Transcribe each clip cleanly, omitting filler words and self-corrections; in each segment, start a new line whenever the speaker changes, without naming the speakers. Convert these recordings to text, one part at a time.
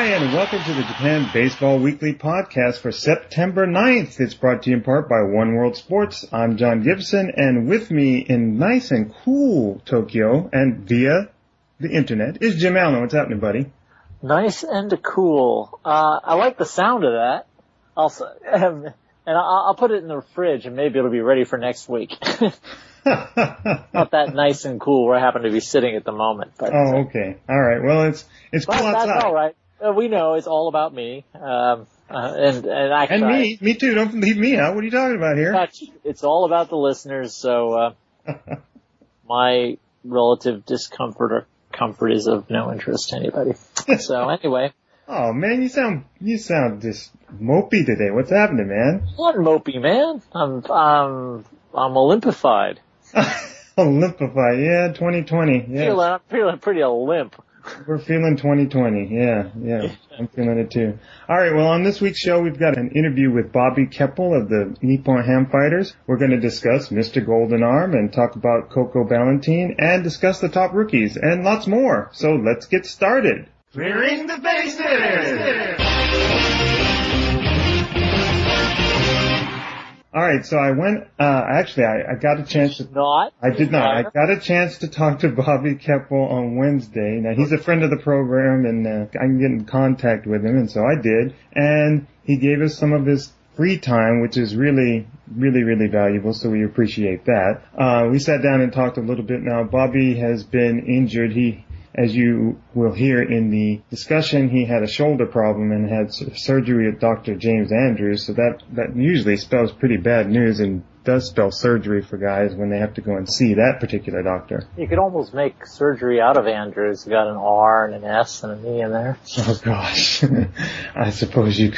Hi, and welcome to the Japan Baseball Weekly Podcast for September 9th. It's brought to you in part by One World Sports. I'm John Gibson, and with me in nice and cool Tokyo and via the internet is Jim Allen. What's happening, buddy?
Nice and cool. I like the sound of that. Also, and I'll put it in the fridge, and maybe it'll be ready for next week. Not that nice and cool where I happen to be sitting at the moment. But,
okay. All right. Well, it's cool outside.
That's all right. We know it's all about me. And
me too. Don't leave me out. What are you talking about here?
In fact, it's all about the listeners. So my relative discomfort or comfort is of no interest to anybody. So anyway.
Oh man, you sound just mopey today. What's happening, man?
Not mopey, man. I'm olympified.
Olympified, yeah, 2020. Yeah.
I'm feeling pretty Olymp.
We're feeling 2020, yeah. I'm feeling it too. All right, well, on this week's show, we've got an interview with Bobby Keppel of the Nippon Ham Fighters. We're going to discuss Mr. Golden Arm and talk about Coco Ballantine and discuss the top rookies and lots more. So let's get started. Clearing the bases! All right, so I went, I got a chance to... I did not. I got a chance to talk to Bobby Keppel on Wednesday. Now, he's a friend of the program, and I can get in contact with him, and so I did. And he gave us some of his free time, which is really, really, really valuable, so we appreciate that. We sat down and talked a little bit. Now, Bobby has been injured. As you will hear in the discussion, he had a shoulder problem and had surgery at Dr. James Andrews, so that usually spells pretty bad news and does spell surgery for guys when they have to go and see that particular doctor.
You could almost make surgery out of Andrews. You got an R and an S and an E in there.
Oh gosh. I suppose you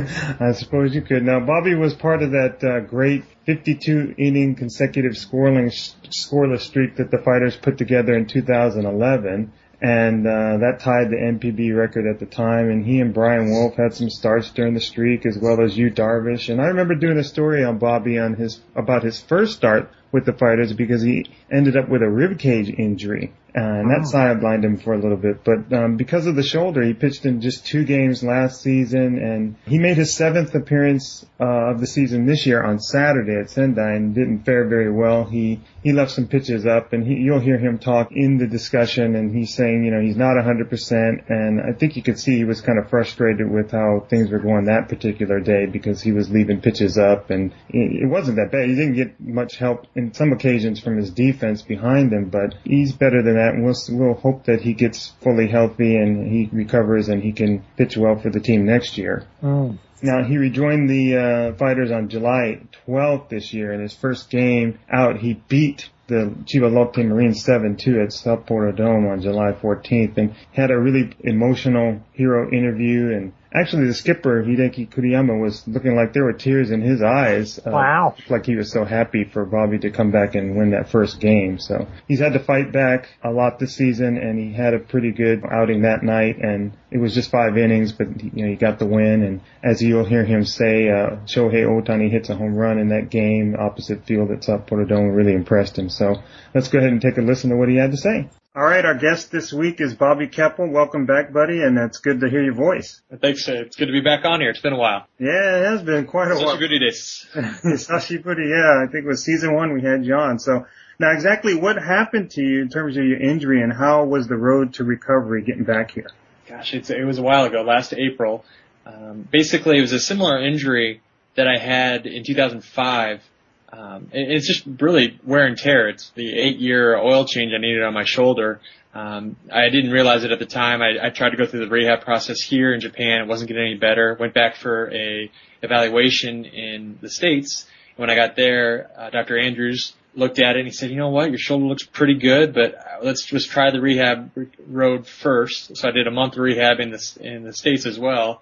could. Now, Bobby was part of that great 52-inning consecutive scoreless streak that the Fighters put together in 2011. And that tied the NPB record at the time, and he and Brian Wolf had some starts during the streak, as well as Yu Darvish. And I remember doing a story on Bobby about his first start with the Fighters because he ended up with a rib cage injury, and that sidelined him for a little bit. But because of the shoulder, he pitched in just 2 games last season, and he made his 7th appearance of the season this year on Saturday at Sendai and didn't fare very well. He left some pitches up, and you'll hear him talk in the discussion, and he's saying, he's not 100%, and I think you could see he was kind of frustrated with how things were going that particular day because he was leaving pitches up, and it wasn't that bad. He didn't get much help in some occasions from his defense behind him, but he's better than that, and we'll hope that he gets fully healthy and he recovers and he can pitch well for the team next year. Now, he rejoined the Fighters on July 12th this year. In his first game out, he beat the Chiba Lotte Marines 7-2 at Sapporo Dome on July 14th and had a really emotional hero interview. And actually, the skipper, Hideki Kuriyama, was looking like there were tears in his eyes.
Wow.
Like he was so happy for Bobby to come back and win that first game. So he's had to fight back a lot this season, and he had a pretty good outing that night. And it was just 5 innings, but he got the win. And as you'll hear him say, Shohei Ohtani hits a home run in that game opposite field at Sapporo Dome. Really impressed him. So let's go ahead and take a listen to what he had to say. All right, our guest this week is Bobby Keppel. Welcome back, buddy, and it's good to hear your voice.
Thanks. It's good to be back on here. It's been a while.
Yeah, it has been quite a while.
Sashiburi desu.
Sashiburi, yeah. I think it was season 1 we had you on. So now exactly what happened to you in terms of your injury, and how was the road to recovery getting back here?
Gosh, it was a while ago, last April. Basically, it was a similar injury that I had in 2005. It's just really wear and tear. It's the 8-year oil change I needed on my shoulder. I didn't realize it at the time. I tried to go through the rehab process here in Japan. It wasn't getting any better. Went back for a evaluation in the States. When I got there, Dr. Andrews looked at it and he said, "You know what? Your shoulder looks pretty good, but let's just try the rehab road first." So I did a month of rehab in the States as well.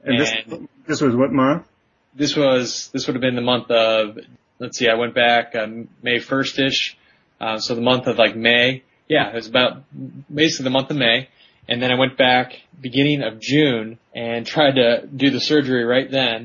And this was what month?
This would have been the month of, let's see, I went back May 1st-ish, so the month of like May. Yeah, it was about basically the month of May. And then I went back beginning of June and tried to do the surgery right then.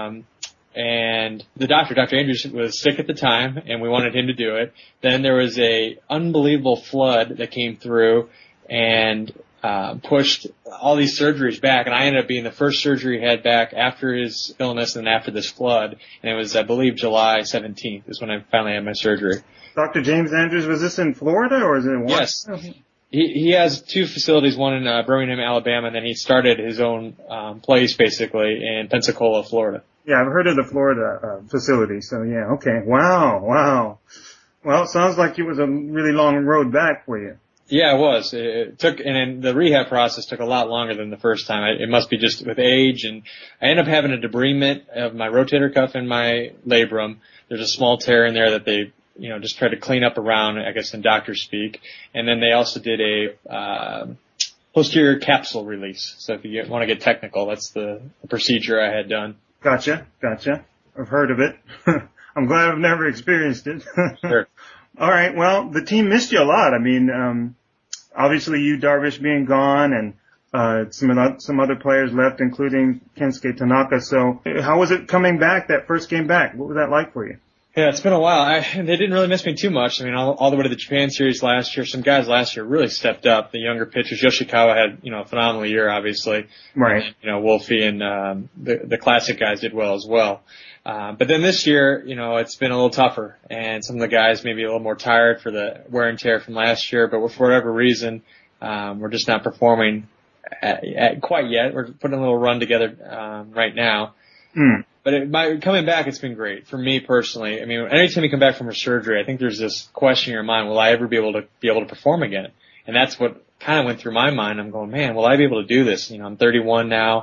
And the Dr. Andrews, was sick at the time, and we wanted him to do it. Then there was a unbelievable flood that came through, and pushed all these surgeries back, and I ended up being the first surgery he had back after his illness and after this flood. And it was, I believe, July 17th is when I finally had my surgery.
Dr. James Andrews, was this in Florida or is it in
Washington? Yes. He has two facilities, one in Birmingham, Alabama, and then he started his own place basically in Pensacola, Florida.
Yeah, I've heard of the Florida facility, so yeah, okay. Wow. Well, it sounds like it was a really long road back for you.
Yeah, it was. It took, and then the rehab process took a lot longer than the first time. It must be just with age, and I ended up having a debridement of my rotator cuff and my labrum. There's a small tear in there that they, just tried to clean up around, I guess in doctor speak. And then they also did a posterior capsule release. So if you want to get technical, that's the procedure I had done.
Gotcha. I've heard of it. I'm glad I've never experienced it.
Sure.
All right. Well, the team missed you a lot. I mean, obviously you, Darvish, being gone, and some other players left, including Kensuke Tanaka. So how was it coming back, that first game back? What was that like for you?
Yeah, it's been a while. They didn't really miss me too much. I mean, all the way to the Japan series last year. Some guys last year really stepped up. The younger pitchers, Yoshikawa had, a phenomenal year, obviously.
Right.
And, Wolfie and, the classic guys did well as well. But then this year, it's been a little tougher, and some of the guys may be a little more tired for the wear and tear from last year, but for whatever reason, we're just not performing quite yet. We're putting a little run together, right now. But coming back, it's been great for me personally. I mean, anytime you come back from a surgery, I think there's this question in your mind: will I ever be able to perform again? And that's what kind of went through my mind. I'm going, man, will I be able to do this? I'm 31 now.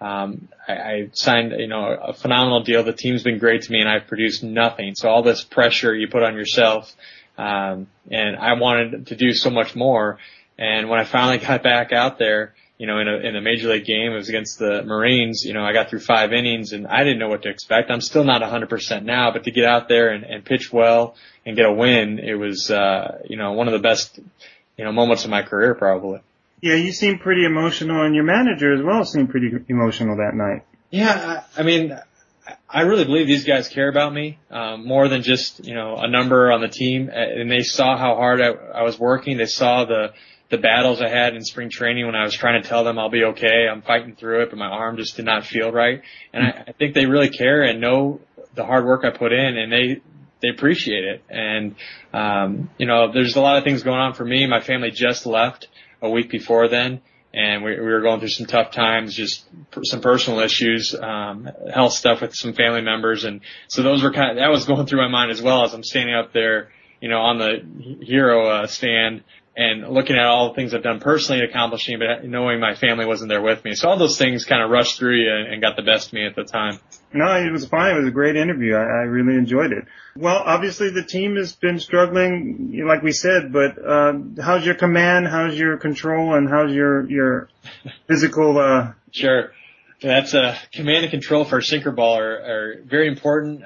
I signed, a phenomenal deal. The team's been great to me, and I've produced nothing. So all this pressure you put on yourself, and I wanted to do so much more. And when I finally got back out there, in a major league game, it was against the Marines. I got through 5 innings, and I didn't know what to expect. I'm still not 100% now, but to get out there and pitch well and get a win, it was, one of the best, moments of my career probably.
Yeah, you seemed pretty emotional, and your manager as well seemed pretty emotional that night.
Yeah, I mean, I really believe these guys care about me, more than just, a number on the team. And they saw how hard I was working. They saw the battles I had in spring training when I was trying to tell them I'll be okay. I'm fighting through it, but my arm just did not feel right. And I think they really care and know the hard work I put in, and they appreciate it. And, there's a lot of things going on for me. My family just left a week before then, and we were going through some tough times, just some personal issues, health stuff with some family members. And so that was going through my mind as well as I'm standing up there, on the hero stand and looking at all the things I've done personally accomplishing, but knowing my family wasn't there with me. So all those things kind of rushed through you and got the best of me at the time.
No, it was fine. It was a great interview. I really enjoyed it. Well, obviously the team has been struggling, like we said, but how's your command? How's your control? And how's your physical?
Sure. That's command and control for a sinker ball are very important.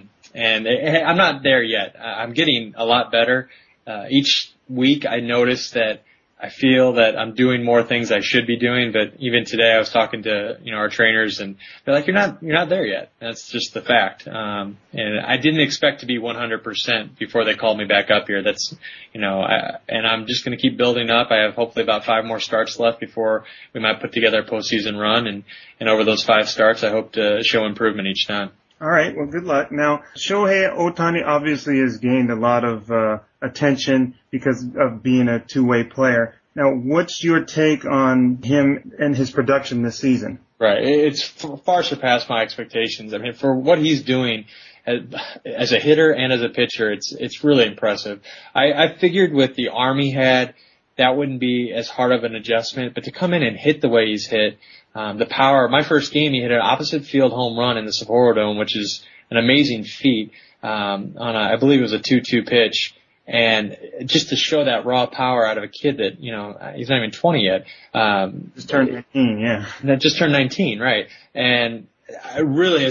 And I'm not there yet. I'm getting a lot better. Each week I notice that I feel that I'm doing more things I should be doing, but even today I was talking to, our trainers, and they're like, you're not there yet. That's just the fact. And I didn't expect to be 100% before they called me back up here. That's, and I'm just going to keep building up. I have hopefully about 5 more starts left before we might put together a postseason run. And over those 5 starts, I hope to show improvement each time.
All right. Well, good luck. Now, Shohei Ohtani obviously has gained a lot of attention because of being a two-way player. Now, what's your take on him and his production this season?
Right. It's far surpassed my expectations. I mean, for what he's doing as a hitter and as a pitcher, it's really impressive. I figured with the arm he had, that wouldn't be as hard of an adjustment, but to come in and hit the way he's hit, the power. My first game, he hit an opposite field home run in the Sapporo Dome, which is an amazing feat, I believe it was a 2-2 pitch. And just to show that raw power out of a kid that, he's not even 20 yet.
Just turned 19, yeah.
That just turned 19, right. And it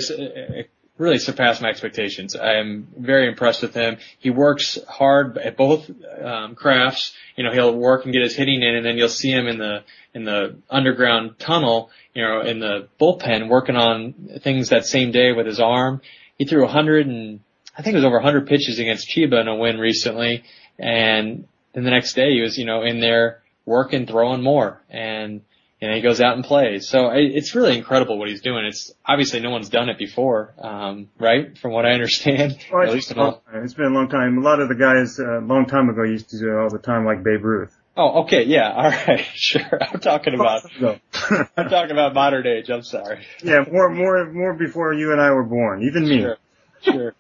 really surpassed my expectations. I'm very impressed with him. He works hard at both, crafts. He'll work and get his hitting in, and then you'll see him in the underground tunnel, in the bullpen working on things that same day with his arm. He threw I think it was over 100 pitches against Chiba in a win recently. And then the next day he was, in there working, throwing more, and he goes out and plays. So it's really incredible what he's doing. It's obviously no one's done it before, right? From what I understand.
Well, it's been a long time. A lot of the guys a long time ago used to do it all the time, like Babe Ruth.
Oh, okay, yeah, all right, sure. I'm talking about modern age. I'm sorry.
Yeah, more before you and I were born, even me.
Sure.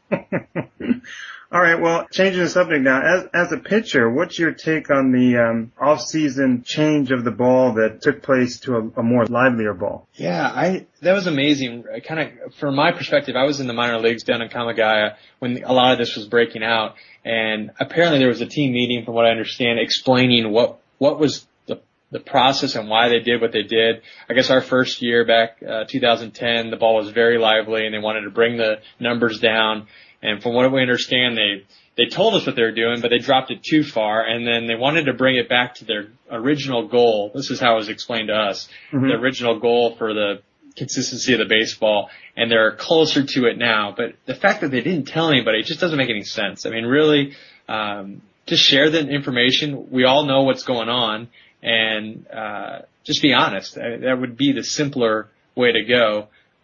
All right, well, changing the subject now. As a pitcher, what's your take on the off-season change of the ball that took place to a more livelier ball?
Yeah, that was amazing. Kind of, from my perspective, I was in the minor leagues down in Kamagaya when a lot of this was breaking out, and apparently there was a team meeting, from what I understand, explaining what was the process and why they did what they did. I guess our first year back, 2010, the ball was very lively, and they wanted to bring the numbers down. And from what we understand, they told us what they were doing, but they dropped it too far, and then they wanted to bring it back to their original goal. This is how it was explained to us. Mm-hmm. The original goal for the consistency of the baseball, and they're closer to it now. But the fact that they didn't tell anybody, it just doesn't make any sense. I mean, really, just share the information. We all know what's going on, and just be honest. That would be the simpler way to go.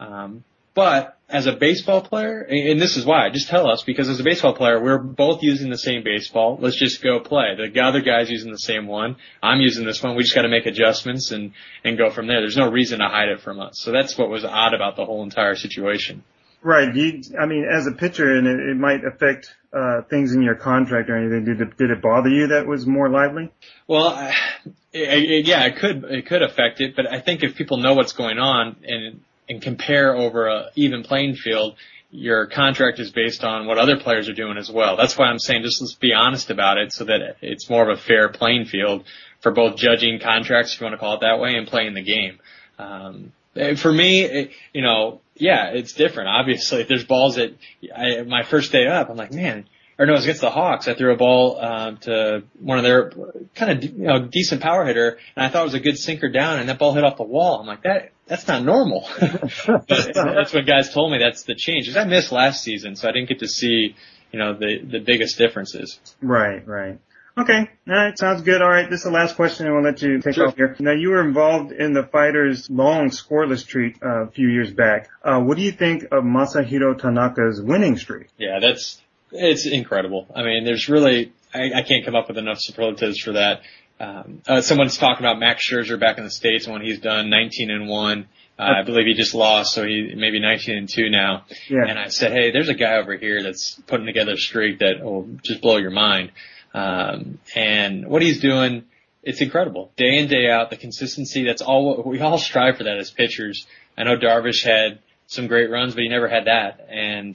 But as a baseball player, and this is why, just tell us, because as a baseball player, we're both using the same baseball. Let's just go play. The other guy's using the same one. I'm using this one. We just got to make adjustments and go from there. There's no reason to hide it from us. So that's what was odd about the whole entire situation.
Right. I mean, as a pitcher, and it might affect things in your contract or anything. Did it bother you that it was more lively?
Well, yeah, it could affect it. But I think if people know what's going on and compare over a even playing field, your contract is based on what other players are doing as well. That's why I'm saying just let's be honest about it so that it's more of a fair playing field for both judging contracts, if you want to call it that way, and playing the game. For me, yeah, it's different. Obviously, if there's balls that my first day up, I'm like, man, or no, it was against the Hawks. I threw a ball to one of their kind of decent power hitter, and I thought it was a good sinker down, and that ball hit off the wall. I'm like, that's not normal. But that's what guys told me. That's the change. Because I missed last season, so I didn't get to see the biggest differences.
Right. Okay. All right. Sounds good. All right. This is the last question, and we'll let you take off here. Now, you were involved in the Fighters' long scoreless streak a few years back. What do you think of Masahiro Tanaka's winning streak?
Yeah, it's incredible. I mean, there's really, I can't come up with enough superlatives for that. Someone's talking about Max Scherzer back in the States and when he's done 19-1. I believe he just lost, so he maybe 19-2 now. Yeah. And I said, hey, there's a guy over here that's putting together a streak that will just blow your mind. And what he's doing, it's incredible. Day in, day out, the consistency, that's all, we all strive for that as pitchers. I know Darvish had some great runs, but he never had that. And,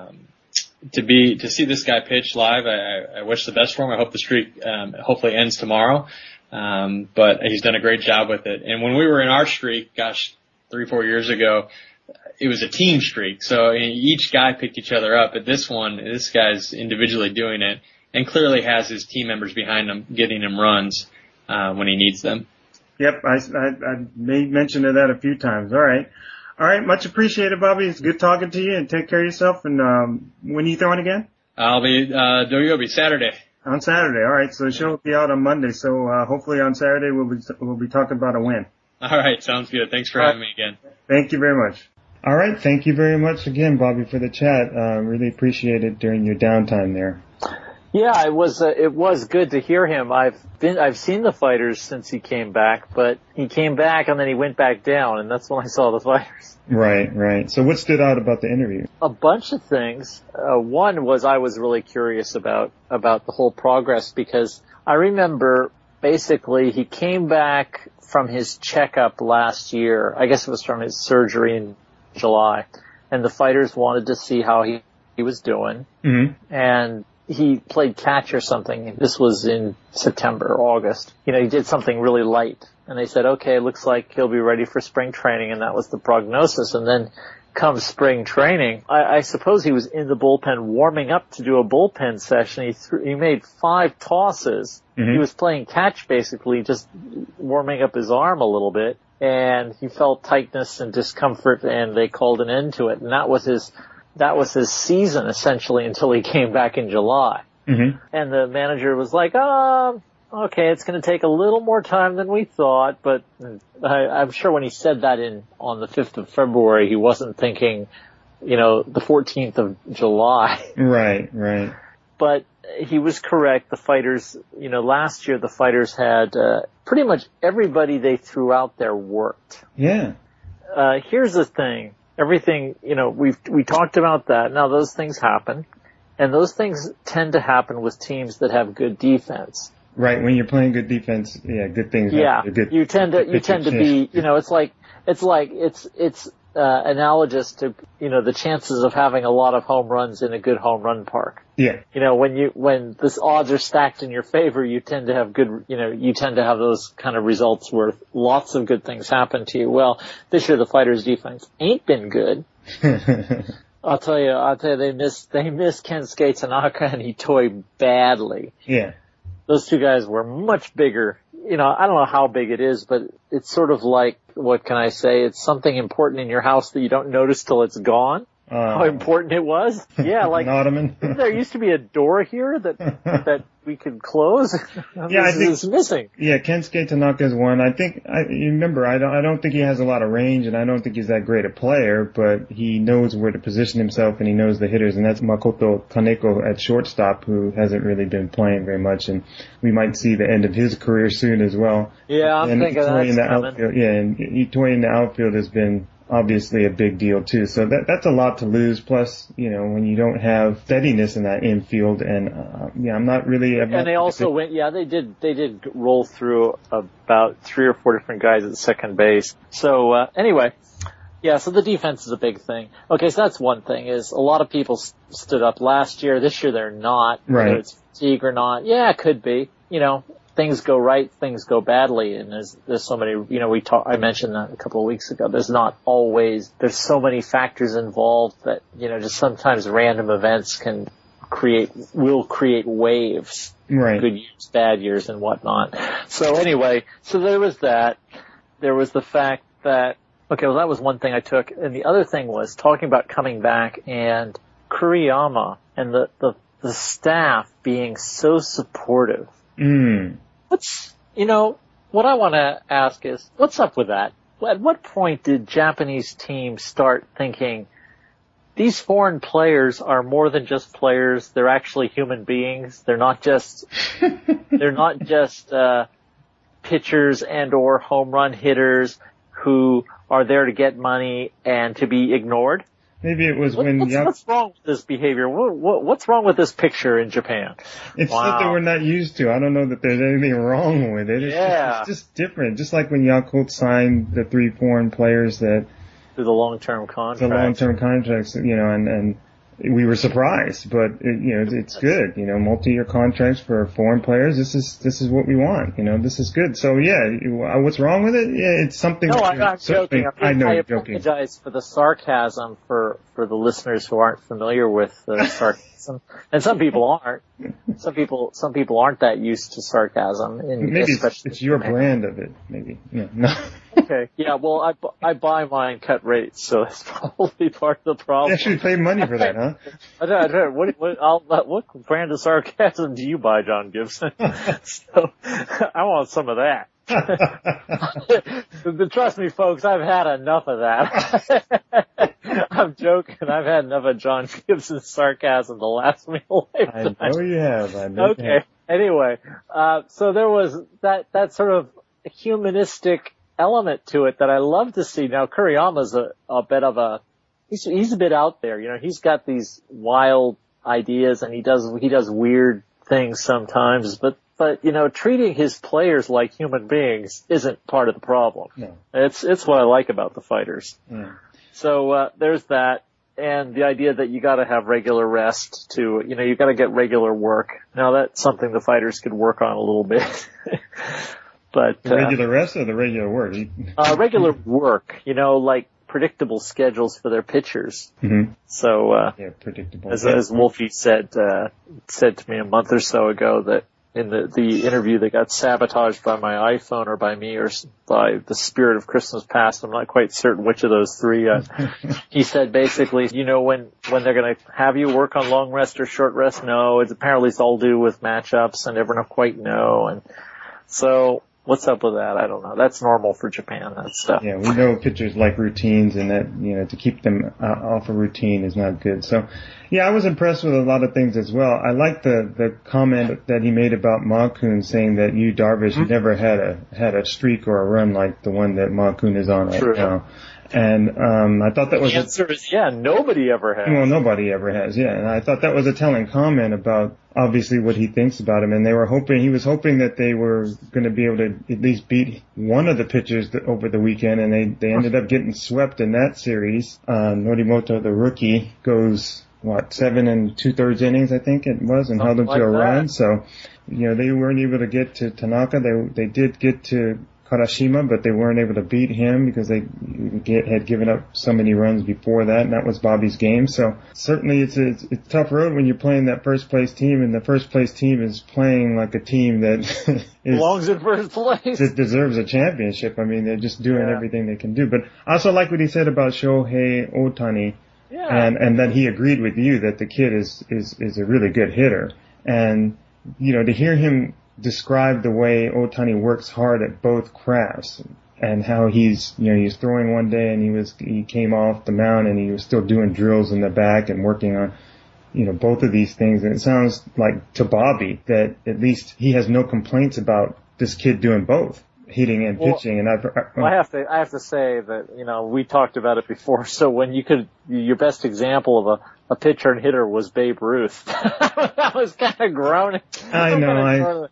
to see this guy pitch live, I wish the best for him. I hope the streak, hopefully ends tomorrow. But he's done a great job with it. And when we were in our streak, 3-4 years ago, it was a team streak. So each guy picked each other up. But this guy's individually doing it and clearly has his team members behind him, getting him runs, when he needs them. Yep.
I made mention of that a few times. All right. Much appreciated, Bobby. It's good talking to you, and take care of yourself. And, when are you throwing again?
It'll be Saturday.
On Saturday. All right. So the show will be out on Monday. So, hopefully on Saturday we'll be talking about a win.
All right. Sounds good. Thanks for having me again.
Thank you very much. All right. Thank you very much again, Bobby, for the chat. Really appreciate it during your downtime there.
Yeah, it was good to hear him. I've seen the Fighters since he came back, but he cကျame back and then he went back down, and that's when I saw the Fighters.
Right. So what stood out about the interview?
A bunch of things. One was I was really curious about the whole progress, because I remember basically he came back from his checkup last year. I guess it was from his surgery in July, and the Fighters wanted to see how he was doing. Mm-hmm. And he played catch or something. This was in September or August. He did something really light. And they said, okay, looks like he'll be ready for spring training. And that was the prognosis. And then comes spring training, I suppose he was in the bullpen warming up to do a bullpen session. He made 5 tosses. Mm-hmm. He was playing catch basically, just warming up his arm a little bit. And he felt tightness and discomfort, and they called an end to it. And that was his season essentially until he came back in July. Mm-hmm. And the manager was like, okay, it's going to take a little more time than we thought, but I'm sure when he said that on the 5th of February, he wasn't thinking, the 14th of July.
Right.
But he was correct. The fighters, last year the fighters had pretty much everybody they threw out there worked.
Yeah.
Here's the thing. Everything, we talked about that. Now those things happen. And those things tend to happen with teams that have good defense.
Right. When you're playing good defense, good things happen.
Yeah. You tend to be, it's analogous to, the chances of having a lot of home runs in a good home run park.
Yeah.
When the odds are stacked in your favor, you tend to have those kind of results where lots of good things happen to you. Well, this year the Fighters defense ain't been good. I'll tell you, they missed Kensuke Tanaka and Itoi badly.
Yeah.
Those two guys were much bigger. I don't know how big it is, but it's sort of like, what can I say? It's something important in your house that you don't notice till it's gone. How important it was. Yeah, like,
an ottoman.
There used to be a door here that we could close.
Yeah, I think it's
missing.
Yeah, Kensuke Tanaka is one. I think, you remember, I don't think he has a lot of range, and I don't think he's that great a player, but he knows where to position himself, and he knows the hitters, and that's Makoto Kaneko at shortstop, who hasn't really been playing very much, and we might see the end of his career soon as well.
Yeah, I'm thinking that's coming.
Outfield, and Itoi in the outfield has been obviously a big deal too. So that's a lot to lose. Plus, when you don't have steadiness in that infield, and I'm not really.
And they also went. Yeah, they did roll through about 3 or 4 different guys at second base. So anyway, yeah. So the defense is a big thing. Okay, so that's one thing. Is a lot of people stood up last year. This year they're not.
Right.
Whether it's fatigue or not. Yeah, it could be. Things go right, things go badly, and there's so many, I mentioned that a couple of weeks ago. There's so many factors involved that, just sometimes random events will create waves.
Right.
Good years, bad years, and whatnot. So anyway, there was that. There was the fact that, okay, well that was one thing I took, and the other thing was talking about coming back and Kuriyama and the staff being so supportive. What I want to ask is, what's up with that? At what point did Japanese teams start thinking, these foreign players are more than just players, they're actually human beings, they're not just pitchers and or home run hitters who are there to get money and to be ignored?
Maybe it was
what's wrong with this behavior? What's wrong with this picture in Japan?
It's something we're not used to. I don't know that there's anything wrong with it. It's just different. Just like when Yakult signed the 3 foreign players through
the long-term contracts.
The long-term contracts, and we were surprised, but it's good. Multi-year contracts for foreign players. This is what we want. This is good. So yeah, what's wrong with it? Yeah, it's something.
No, I'm joking.
I know
I
you're joking.
apologize for the sarcasm for the listeners who aren't familiar with the sarcasm, and some people aren't. Some people aren't that used to sarcasm.
Maybe it's your brand of it. Maybe. Yeah. No.
Okay. Yeah. Well, I buy mine cut rates, so that's probably part of the problem.
You actually pay money for that, huh?
I don't. What brand of sarcasm do you buy, John Gibson? So I want some of that. Trust me, folks, I've had enough of that. I'm joking. I've had enough of John Gibson's sarcasm to last me a lifetime.
I know you have.
Okay. Anyway, so there was that sort of humanistic element to it that I love to see. Now, Kuriyama's a bit of he's a bit out there. He's got these wild ideas and he does weird things sometimes, but treating his players like human beings isn't part of the problem.
No.
It's what I like about the fighters.
Yeah.
So, there's that. And the idea that you gotta have regular rest too, you gotta get regular work. Now that's something the fighters could work on a little bit. But,
the regular rest or the regular work?
Regular work, like predictable schedules for their pitchers.
Mm-hmm.
So,
predictable.
As Wolfie said to me a month or so ago that in the interview that got sabotaged by my iPhone or by me or by the Spirit of Christmas Past. I'm not quite certain which of those three. He said basically, when they're going to have you work on long rest or short rest? No, apparently it's all due with matchups and never quite know. And so what's up with that? I don't know. That's normal for Japan, that stuff.
Yeah, we know pitchers like routines, and that, to keep them off a routine is not good. So, yeah, I was impressed with a lot of things as well. I like the comment that he made about Ma-Kun, saying that Yu Darvish never had a streak or a run like the one that Ma-Kun is on right now. And I thought that was
the answer is nobody ever has.
Well, nobody ever has, yeah. And I thought that was a telling comment about obviously what he thinks about him. And he was hoping that they were going to be able to at least beat one of the pitchers over the weekend, and they ended up getting swept in that series. Norimoto, the rookie, goes 7 2/3 innings, I think it was, and held them to a run. So, they weren't able to get to Tanaka. They did get to Karashima, but they weren't able to beat him because they had given up so many runs before that, and that was Bobby's game. So certainly it's a tough road when you're playing that first place team, and the first place team is playing like a team that
belongs in first place.
That deserves a championship. I mean, they're just doing everything they can do. But I also like what he said about Shohei Ohtani, and that he agreed with you that the kid is a really good hitter. And, to hear him describe the way Ohtani works hard at both crafts, and how he's throwing one day and he came off the mound and he was still doing drills in the back and working on, both of these things. And it sounds like to Bobby that at least he has no complaints about this kid doing both, hitting and pitching. And
I have to say that, we talked about it before. So when your best example of a pitcher and hitter was Babe Ruth. That was kind of groaning.
I know.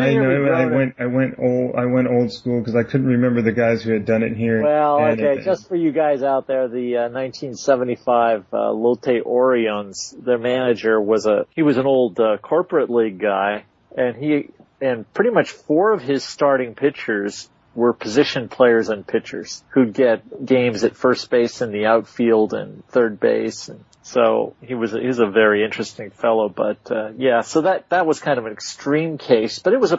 I went old school because I couldn't remember the guys who had done it here.
Well, okay, just for you guys out there, the 1975 Lotte Orioles, their manager was an old corporate league guy, and pretty much 4 of his starting pitchers were position players and pitchers who'd get games at first base and the outfield and third base. And so he was a very interesting fellow, but so that was kind of an extreme case, but it was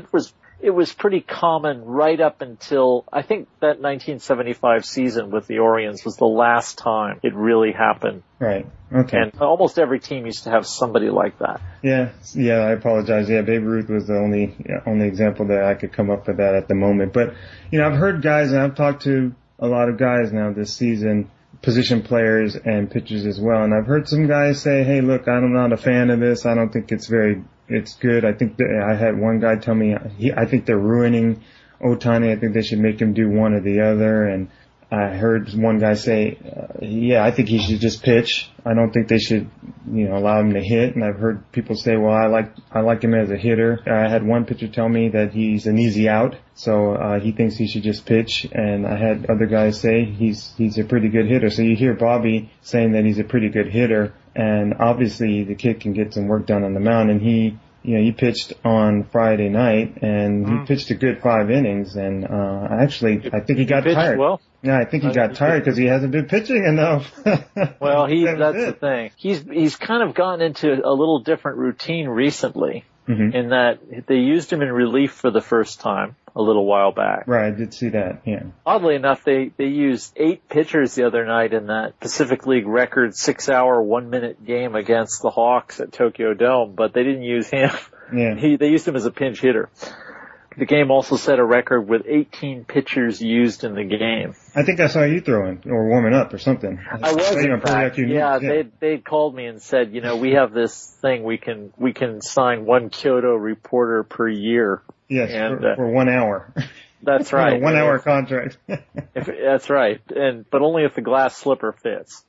pretty common right up until I think that 1975 season with the Orioles was the last time it really happened.
Right. Okay.
And almost every team used to have somebody like that.
Yeah, I apologize. Yeah, Babe Ruth was the only example that I could come up with that at the moment. But, I've heard guys, and I've talked to a lot of guys now this season, position players and pitchers as well. And I've heard some guys say, hey, look, I'm not a fan of this. I don't think it's good. I think I had one guy tell me, I think they're ruining Ohtani. I think they should make him do one or the other. And I heard one guy say, I think he should just pitch. I don't think they should, allow him to hit. And I've heard people say, well, I like him as a hitter. I had one pitcher tell me that he's an easy out, so he thinks he should just pitch. And I had other guys say he's a pretty good hitter. So you hear Bobby saying that he's a pretty good hitter, and obviously the kid can get some work done on the mound. And he pitched on Friday night, and he pitched a good 5 innings. And I think he got tired.
Well.
Yeah, I think he got tired because he hasn't been pitching enough.
Well, that's the thing. He's kind of gotten into a little different routine recently, in that they used him in relief for the first time a little while back.
Right, I did see that, yeah.
Oddly enough, they used 8 pitchers the other night in that Pacific League record 6-hour, 1-minute game against the Hawks at Tokyo Dome, but they didn't use him.
Yeah.
They used him as a pinch hitter. The game also set a record with 18 pitchers used in the game.
I think I saw you throwing or warming up or something.
I was, in fact. They'd called me and said, we have this thing, we can sign 1 Kyoto reporter per year.
Yes, for 1 hour.
That's right.
1 hour contract.
That's right. But only if the glass slipper fits.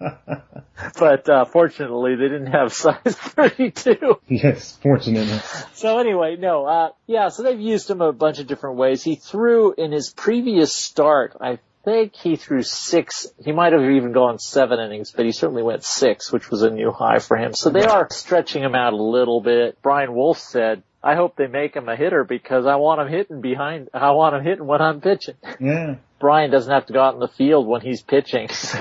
But fortunately, they didn't have size 32.
Yes, fortunately.
So anyway, so they've used him a bunch of different ways. He threw in his previous start, I think he threw 6. He might have even gone 7 innings, but he certainly went 6, which was a new high for him. So they are stretching him out a little bit. Brian Wolf said, I hope they make him a hitter because I want him hitting when I'm pitching.
Yeah.
Brian doesn't have to go out in the field when he's pitching, so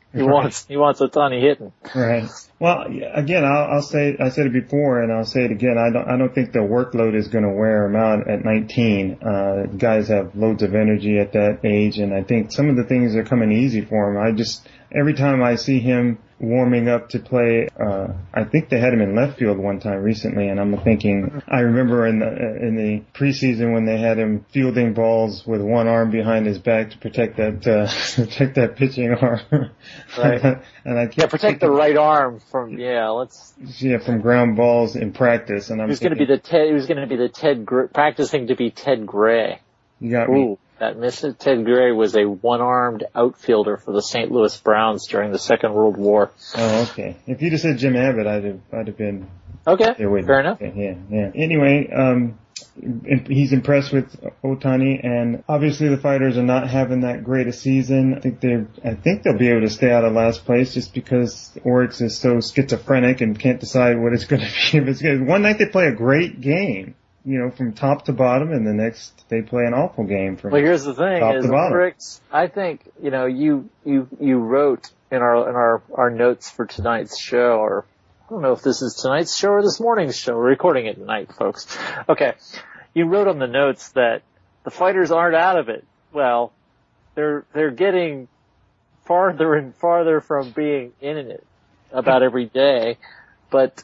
He wants Ohtani hitting.
Right. Well, again, I'll say, I said it before and I'll say it again. I don't think the workload is going to wear him out at 19. Guys have loads of energy at that age, and I think some of the things are coming easy for him. Every time I see him warming up to play, I think they had him in left field one time recently, and I'm thinking, I remember in the preseason when they had him fielding balls with one arm behind his back to protect that pitching arm.
Right.
And I
protect the right arm from
from ground balls in practice. And he was going to
be the Ted practicing to be Ted Gray.
You got me.
That Mr. Ted Gray was a one-armed outfielder for the St. Louis Browns during the Second World War.
Oh, okay. If you'd have said Jim Abbott, I'd have been
okay. Fair enough.
Okay, yeah. Anyway, he's impressed with Ohtani, and obviously the Fighters are not having that great a season. I think they'll be able to stay out of last place just because Oryx is so schizophrenic and can't decide what it's going to be. If it's good. One night they play a great game, from top to bottom, and the next they play an awful game from
Well, here's the thing
top
is,
to bottom.
Oryx, I think, you wrote in our notes for tonight's show, or I don't know if this is tonight's show or this morning's show. We're recording it tonight, folks. Okay. You wrote on the notes that the Fighters aren't out of it. Well, they're getting farther and farther from being in it about every day, but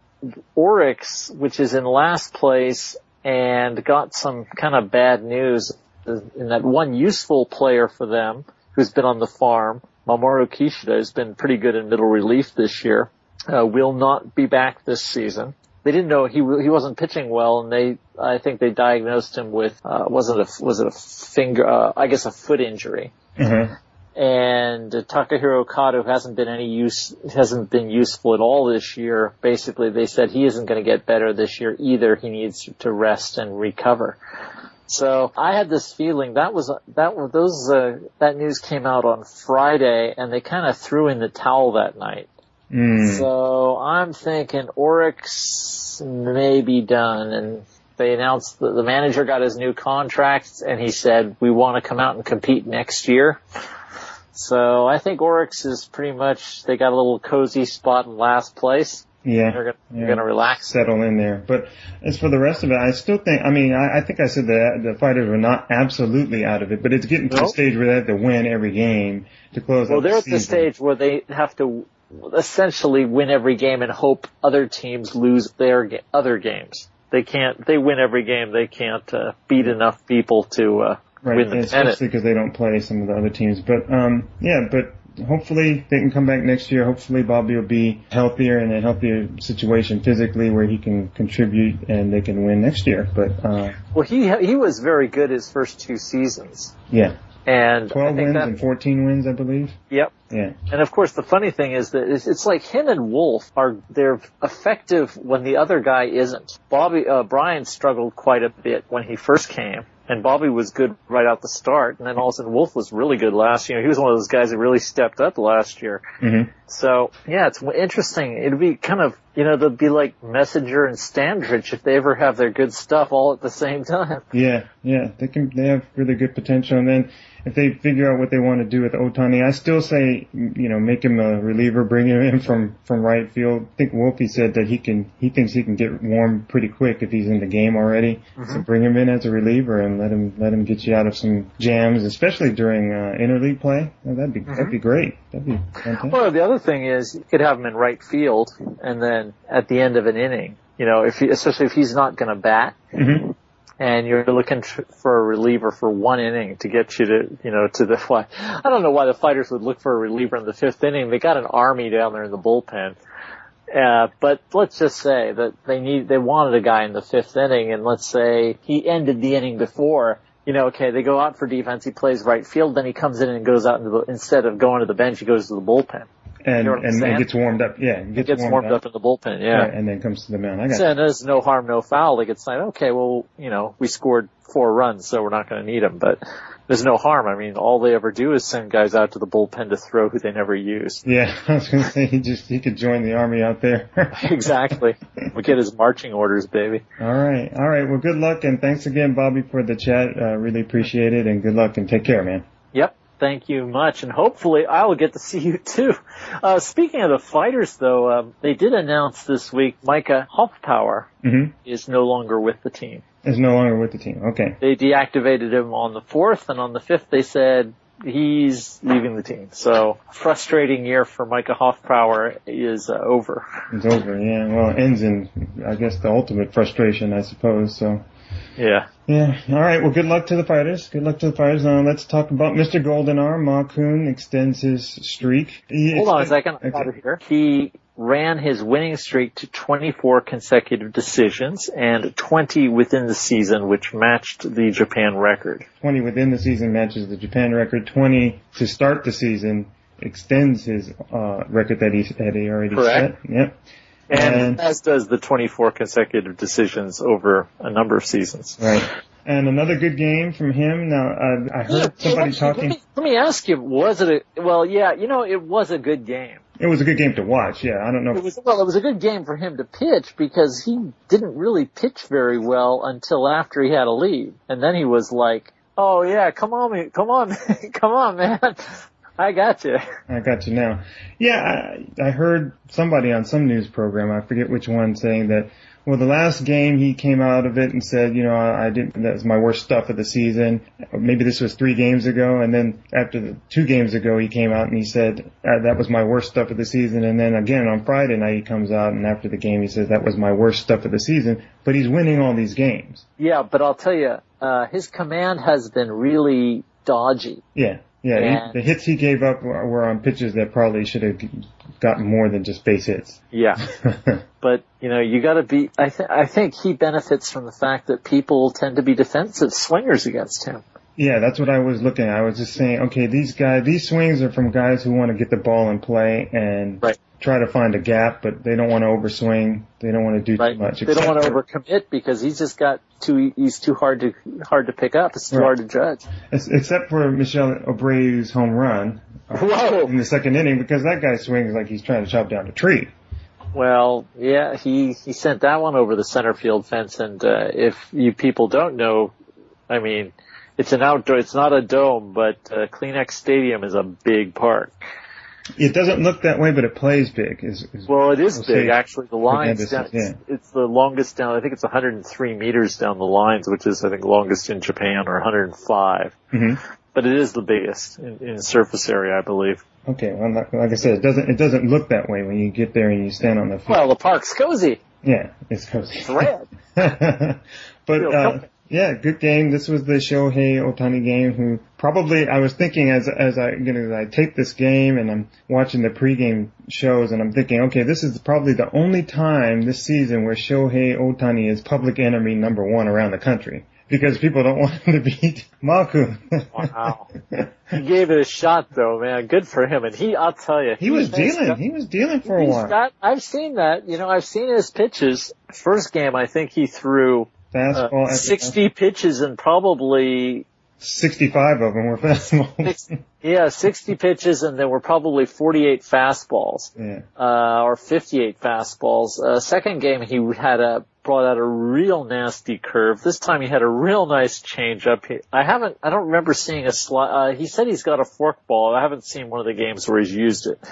Oryx, which is in last place and got some kind of bad news in that one useful player for them who's been on the farm, Mamoru Kishida, has been pretty good in middle relief this year, will not be back this season. They didn't know he wasn't pitching well, and I think they diagnosed him with was it a finger, I guess a foot injury.
Mm-hmm.
And Takahiro Okada, who hasn't been useful at all this year, basically they said he isn't going to get better this year either. He needs to rest and recover. So I had this feeling that news came out on Friday, and they kind of threw in the towel that night. So I'm thinking Oryx may be done, and they announced that the manager got his new contract, and he said, we want to come out and compete next year. So I think Oryx is pretty much, they got a little cozy spot in last place.
Yeah.
They're going to relax.
Settle in there. But as for the rest of it, I still think, I think I said that the Fighters were not absolutely out of it, but it's getting to the stage where they have to win every game to close out the season.
Well, they're at the stage where they have to essentially win every game and hope other teams lose their other games. They win every game. They can't beat enough people to win the pennant.
Especially because they don't play some of the other teams. But but hopefully they can come back next year. Hopefully Bobby will be healthier in a healthier situation physically where he can contribute and they can win next year. But
well, he was very good his first two seasons.
Yeah.
And
12 wins and 14 wins, I believe.
Yep.
Yeah.
And of course, the funny thing is that it's like him and Wolf they're effective when the other guy isn't. Brian struggled quite a bit when he first came, and Bobby was good right out the start, and then all of a sudden Wolf was really good last year. He was one of those guys that really stepped up last year. Mm-hmm. So, yeah, it's interesting. It'd be kind of, they'll be like Messenger and Standridge if they ever have their good stuff all at the same time.
Yeah, they have really good potential. And then if they figure out what they want to do with Ohtani, I still say, make him a reliever, bring him in from right field. I think Wolfie said that he thinks he can get warm pretty quick if he's in the game already. Mm-hmm. So bring him in as a reliever and let him get you out of some jams, especially during interleague play. That'd be great. That'd be fantastic.
Well, the other thing is you could have him in right field, and then at the end of an inning, especially if he's not going to bat. Mm-hmm. And you're looking for a reliever for one inning to get you to, I don't know why the Fighters would look for a reliever in the fifth inning. They got an army down there in the bullpen. But let's just say that they wanted a guy in the fifth inning, and let's say he ended the inning before, they go out for defense, he plays right field, then he comes in and goes out instead of going to the bench, he goes to the bullpen.
And gets warmed up, yeah.
Gets warmed up in the bullpen, yeah.
Right, and then comes to the mound.
And there's no harm, no foul. They get signed, okay, well, we scored 4 runs, so we're not going to need them. But there's no harm. All they ever do is send guys out to the bullpen to throw who they never use.
Yeah, I was going to say he could join the army out there.
Exactly. We get his marching orders, baby.
All right. Well, good luck, and thanks again, Bobby, for the chat. Really appreciate it, and good luck, and take care, man.
Yep. Thank you much, and hopefully I will get to see you too. Speaking of the fighters, though, they did announce this week Micah Hoffpower is no longer with the team.
Is no longer with the team. Okay.
They deactivated him on the 4th, and on the 5th they said he's leaving the team. So, frustrating year for Micah Hoffpower is over.
It's over, yeah. Well, it ends in, I guess, the ultimate frustration, I suppose, so.
Yeah.
Yeah. All right. Well, good luck to the fighters. Good luck to the fighters. Now let's talk about Mr. Golden Arm. Ma Kun extends his streak.
Hold on a second.
Okay.
Out of here. He ran his winning streak to 24 consecutive decisions and 20 within the season, which matched the Japan record.
20 within the season matches the Japan record. 20 to start the season extends his record that he had already
Correct.
set. Yep.
And as does the 24 consecutive decisions over a number of seasons.
Right. And another good game from him. Now, I heard somebody talking.
Let me ask you, was it it was a good game.
It was a good game to watch, yeah. I don't know.
It was a good game for him to pitch because he didn't really pitch very well until after he had a lead. And then he was like, oh yeah, come on, man. I got you.
I got you now. Yeah, I heard somebody on some news program, I forget which one, saying that, well, the last game he came out of it and said, that was my worst stuff of the season. Maybe this was 3 games ago. And then after the 2 games ago, he came out and he said, that was my worst stuff of the season. And then again on Friday night, he comes out and after the game, he says, that was my worst stuff of the season. But he's winning all these games.
Yeah, but I'll tell you, his command has been really dodgy.
Yeah. Yeah, the hits he gave up were on pitches that probably should have gotten more than just base hits.
Yeah. But, you gotta be, I think he benefits from the fact that people tend to be defensive swingers against him.
Yeah, that's what I was looking at. I was just saying, okay, these swings are from guys who want to get the ball in play and try to find a gap, but they don't want to overswing. They don't want to do too much.
They don't want to overcommit because he's just he's too hard to pick up. It's too hard to judge.
Except for Michel Abreu's home run in the second inning, because that guy swings like he's trying to chop down a tree.
Well, yeah, he sent that one over the center field fence, and if you people don't know, I mean, it's an outdoor, it's not a dome, but Kleenex Stadium is a big park.
It doesn't look that way, but it plays big.
Well, it is big, actually. The lines down, it's the longest down, I think it's 103 meters down the lines, which is, I think, longest in Japan, or 105. Mm-hmm. But it is the biggest in surface area, I believe.
Okay, well, like I said, it doesn't look that way when you get there and you stand on the field.
Well, the park's cozy.
Yeah, it's cozy.
It's red.
But, yeah, good game. This was the Shohei Ohtani game, who probably, I was thinking as I tape this game and I'm watching the pregame shows and I'm thinking, okay, this is probably the only time this season where Shohei Ohtani is public enemy number 1 around the country. Because people don't want him to beat Ma Kun.
Wow. He gave it a shot though, man. Good for him. And I'll tell you.
He was dealing for a while.
I've seen that. I've seen his pitches. First game, I think he threw
fastball
60 pitches and probably
65 of them were fastballs.
60 pitches and there were probably 48 fastballs.
Yeah.
Or 58 fastballs. Second game he brought out a real nasty curve. This time he had a real nice changeup. I don't remember seeing he said he's got a forkball. I haven't seen one of the games where he's used it.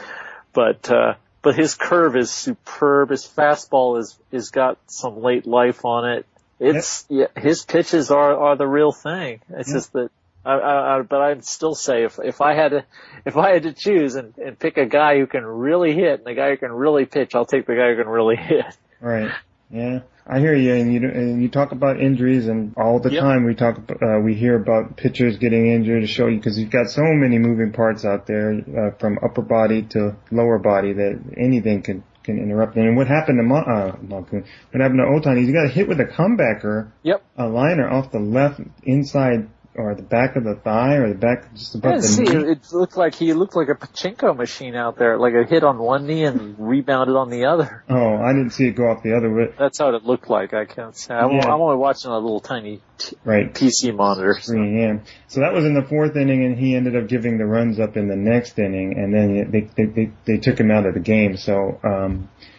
But his curve is superb. His fastball is got some late life on it. His pitches are the real thing. It's just that, but I'd still say if I had to choose and pick a guy who can really hit and a guy who can really pitch, I'll take the guy who can really hit.
Right. Yeah. I hear you, and you talk about injuries, and all the time we hear about pitchers getting injured to show you, because you've got so many moving parts out there, from upper body to lower body, that anything can interrupt. And what happened to what happened to Ohtani? He got hit with a comebacker, a liner off the left inside or the back of the thigh or the back just above the knee.
It looked like a pachinko machine out there, like a hit on one knee and rebounded on the other.
Oh, I didn't see it go off the other way.
That's how it looked like. I can't say. I'm only watching a little tiny PC monitor.
Yeah. So that was in the 4th inning, and he ended up giving the runs up in the next inning, and then they took him out of the game. So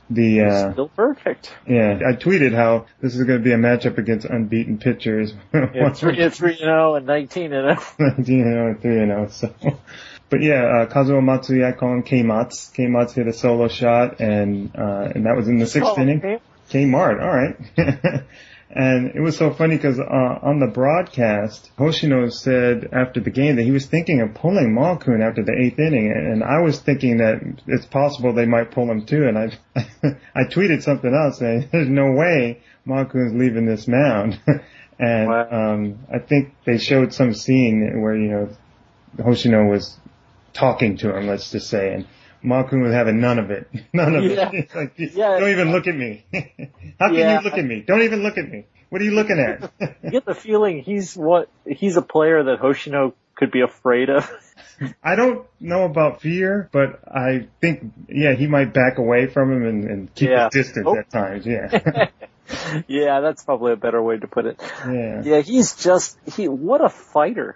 Still perfect.
Yeah, I tweeted how this is going to be a matchup against unbeaten pitchers.
Yeah, 3-0 and 19-0.
19-0 and 3-0. So, but yeah, Kazuo Matsui, I call him K-Mats. K-Mats hit a solo shot, and that was in the 6th inning. K-Mart, all right. And it was so funny because on the broadcast, Hoshino said after the game that he was thinking of pulling Malkun after the 8th inning, and I was thinking that it's possible they might pull him too. And I tweeted something else saying, "There's no way Malkun's leaving this mound." And
Wow.
I think they showed some scene where Hoshino was talking to him, let's just say, and Malkun was having none of it. None of it. It's like, don't even look at me. How can you look at me? Don't even look at me. What are you looking at?
You get the feeling he's a player that Hoshino could be afraid of.
I don't know about fear, but I think, he might back away from him and keep his distance at times,
Yeah, that's probably a better way to put it.
Yeah,
what a fighter.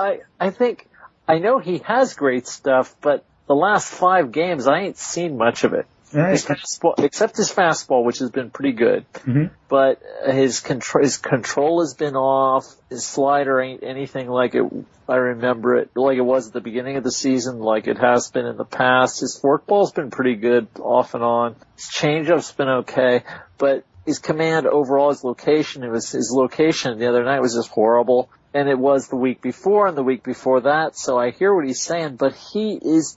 I know he has great stuff, but the last 5 games, I ain't seen much of it.
Right.
Except his fastball, which has been pretty good.
Mm-hmm.
But his control has been off. His slider ain't anything like it. I remember it like it was at the beginning of the season, like it has been in the past. His forkball's been pretty good off and on. His changeup's been okay, but his command overall, his location the other night was just horrible. And it was the week before and the week before that. So I hear what he's saying, but he is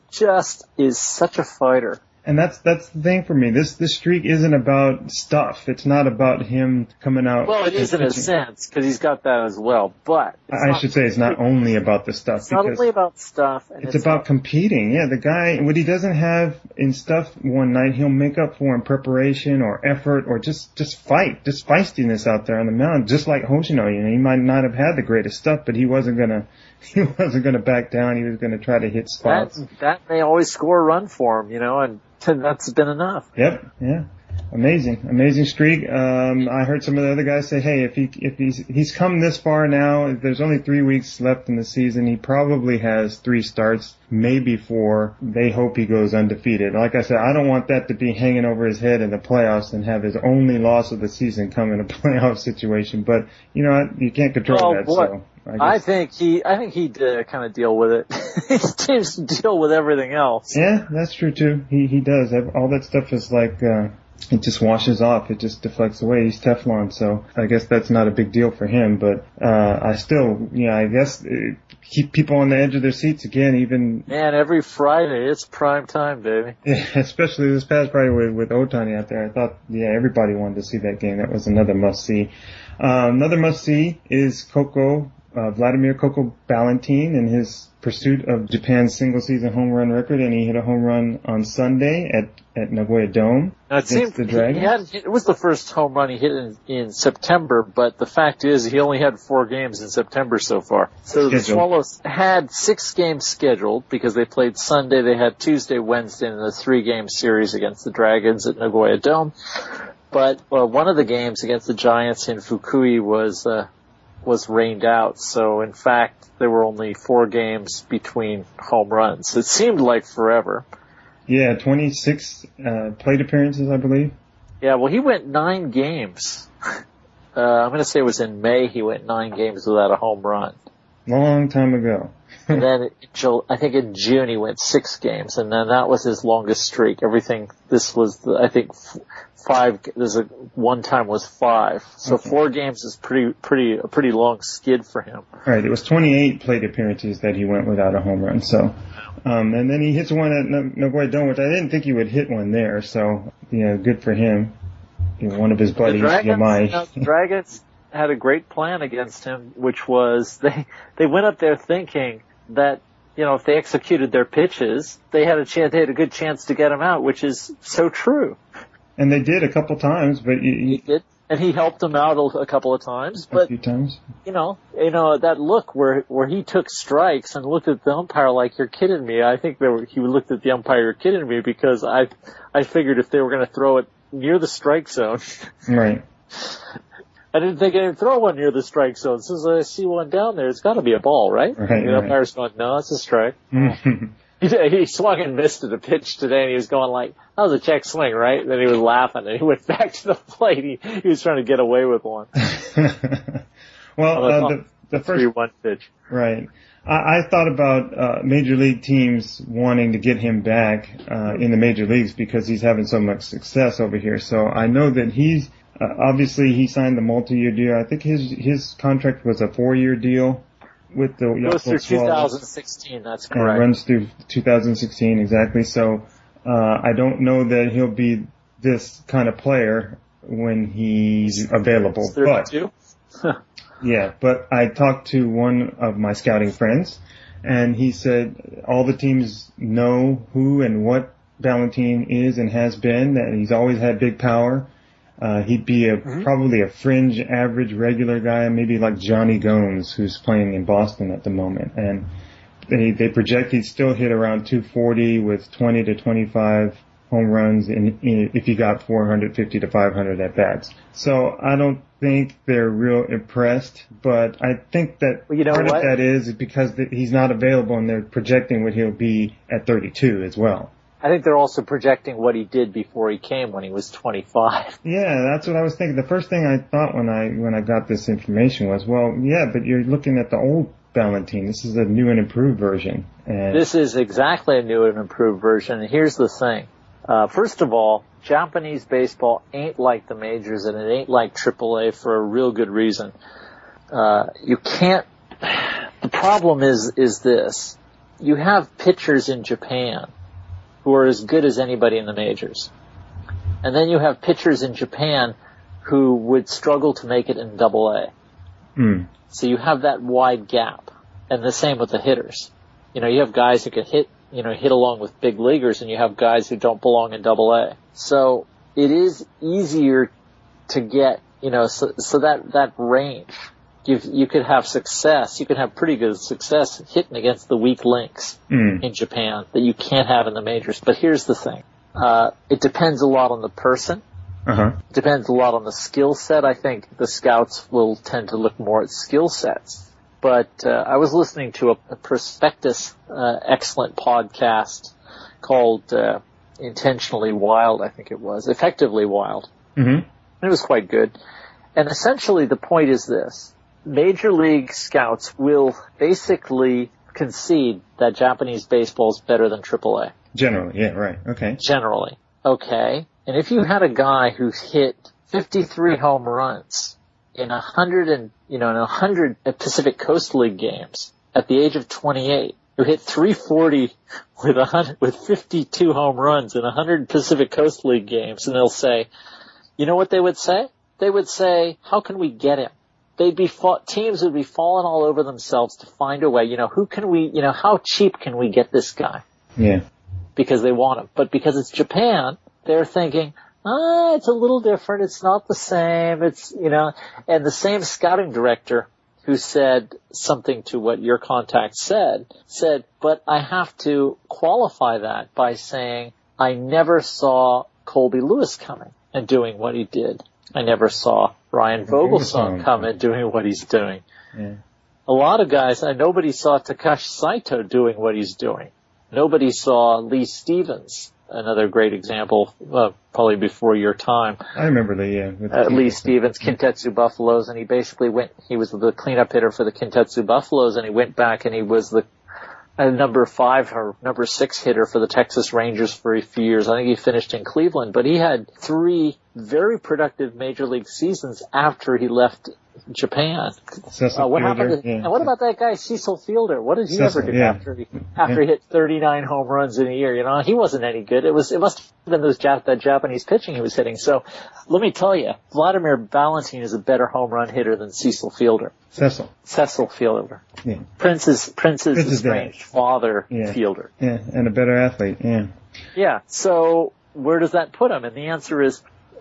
such a fighter.
And that's the thing for me. This streak isn't about stuff. It's not about him coming out.
Well, it is in a sense, because he's got that as well. But
I should say it's not only about the stuff.
It's not only about stuff. And
it's about competing. Yeah, the guy, what he doesn't have in stuff one night, he'll make up for in preparation or effort or just fight, just feistiness out there on the mound. Just like Hoshino, he might not have had the greatest stuff, but he wasn't gonna back down. He was gonna try to hit spots.
That may always score a run for him, and that's been enough.
Yep. Yeah. Amazing streak. I heard some of the other guys say, hey, if he's come this far now, if there's only 3 weeks left in the season, he probably has 3 starts, maybe 4. They hope he goes undefeated. Like I said, I don't want that to be hanging over his head in the playoffs and have his only loss of the season come in a playoff situation. But you can't control that. So
I think he'd kind of deal with it. He seems to deal with everything else.
Yeah, that's true too. He does. All that stuff is like, it just washes off. It just deflects away. He's Teflon, so I guess that's not a big deal for him. But I guess keep people on the edge of their seats again. Even
every Friday it's prime time, baby.
Yeah, especially this past Friday with Ohtani out there. I thought everybody wanted to see that game. That was another must see. Another must see is Vladimir Coco Ballantine in his pursuit of Japan's single-season home run record, and he hit a home run on Sunday at Nagoya Dome against the Dragons.
It was the first home run he hit in September, but the fact is he only had 4 games in September so far. So the Swallows had 6 games scheduled because they played Sunday, they had Tuesday, Wednesday, and the 3-game series against the Dragons at Nagoya Dome. But one of the games against the Giants in Fukui was rained out. So in fact, there were only 4 games between home runs. It seemed like forever.
Yeah, 26 plate appearances, I believe.
Yeah, well, he went 9 games. I'm going to say it was in May he went 9 games without a home run.
Long time ago.
And then I think in June he went 6 games, and then that was his longest streak. This was, I think, 5, one time was 5. So okay. 4 games is a pretty long skid for him.
Right, it was 28 plate appearances that he went without a home run, so. And then he hits one at Nagoya Dome, which I didn't think he would hit one there, so, good for him. One of his buddies, Yamai.
The Dragons had a great plan against him, which was they went up there thinking that, if they executed their pitches, they had a good chance to get him out, which is so true.
And they did a couple times, but
he did, and he helped them out a couple of times. But
a few times.
That look where he took strikes and looked at the umpire like, "You're kidding me." I think he looked at the umpire, "You're kidding me," because I figured if they were going to throw it near the strike zone,
right.
I didn't think I'd throw one near the strike zone. As soon as I see one down there, it's got to be a ball, right?
Right.
The umpire's going, "No, it's a strike."
And
He swung and missed at a pitch today, and he was going like, that was a check swing, right? And then he was laughing, and he went back to the plate. He was trying to get away with one.
Well, the first
3-1 pitch.
Right. I thought about major league teams wanting to get him back in the major leagues because he's having so much success over here. So I know that he's obviously he signed the multi-year deal. I think his contract was a 4-year deal with the
goes through 2016. That's correct.
And runs through 2016 exactly. So I don't know that he'll be this kind of player when he's available.
32.
Yeah, but I talked to one of my scouting friends, and he said all the teams know who and what Valentin is and has been, that he's always had big power. He'd be probably a fringe, average, regular guy, maybe like Johnny Gomes, who's playing in Boston at the moment. And they project he'd still hit around 240 with 20 to 25 home runs if you got 450 to 500 at bats. So I don't think they're real impressed, but I think that part of that is because he's not available and they're projecting what he'll be at 32 as well.
I think they're also projecting what he did before he came when he was 25.
Yeah, that's what I was thinking. The first thing I thought when I got this information was, well, yeah, but you're looking at the old Valentin. This is a new and improved version. And
this is exactly a new and improved version. And here's the thing. First of all, Japanese baseball ain't like the majors, and it ain't like AAA for a real good reason. You can't. The problem is this: you have pitchers in Japan who are as good as anybody in the majors, and then you have pitchers in Japan who would struggle to make it in AA. So you have that wide gap, and the same with the hitters. You know, you have guys who can hit along with big leaguers, and you have guys who don't belong in AA. So it is easier to get, so that range, you could have success. You could have pretty good success hitting against the weak links in Japan that you can't have in the majors. But here's the thing. It depends a lot on the person. It depends a lot on the skill set. I think the scouts will tend to look more at skill sets. But I was listening to a Prospectus excellent podcast called Intentionally Wild, I think it was. Effectively Wild. It was quite good. And essentially the point is this. Major league scouts will basically concede that Japanese baseball is better than AAA.
Generally, yeah, right. Okay.
Generally. Okay. And if you had a guy who hit 53 home runs in 100 Pacific Coast League games at the age of 28, who hit 340 with 52 home runs in 100 Pacific Coast League games, and they'll say, you know what they would say? They would say, how can we get him? Teams would be falling all over themselves to find a way, how cheap can we get this guy?
Yeah.
Because they want him. But because it's Japan, they're thinking, it's a little different. It's not the same. And the same scouting director who said something to what your contact said, but I have to qualify that by saying I never saw Colby Lewis coming and doing what he did. I never saw Ryan Vogelsong come and doing what he's doing.
Yeah.
A lot of guys, nobody saw Takashi Saito doing what he's doing. Nobody saw Lee Stevens, another great example, probably before your time.
I remember
Lee Stevens, Kintetsu Buffaloes, and he was the cleanup hitter for the Kintetsu Buffaloes, and he went back and he was the number 5 or number 6 hitter for the Texas Rangers for a few years. I think he finished in Cleveland, but he had 3 very productive major league seasons after he left Japan. What happened? And what about that guy Cecil Fielder? What did he ever do after he hit 39 home runs in a year? He wasn't any good. It must have been that Japanese pitching he was hitting. So let me tell you, Vladimir Valentin is a better home run hitter than Cecil Fielder. Cecil Fielder. Yeah. Prince's estranged father, Fielder.
Yeah, and a better athlete. Yeah.
Yeah. So where does that put him? And the answer is,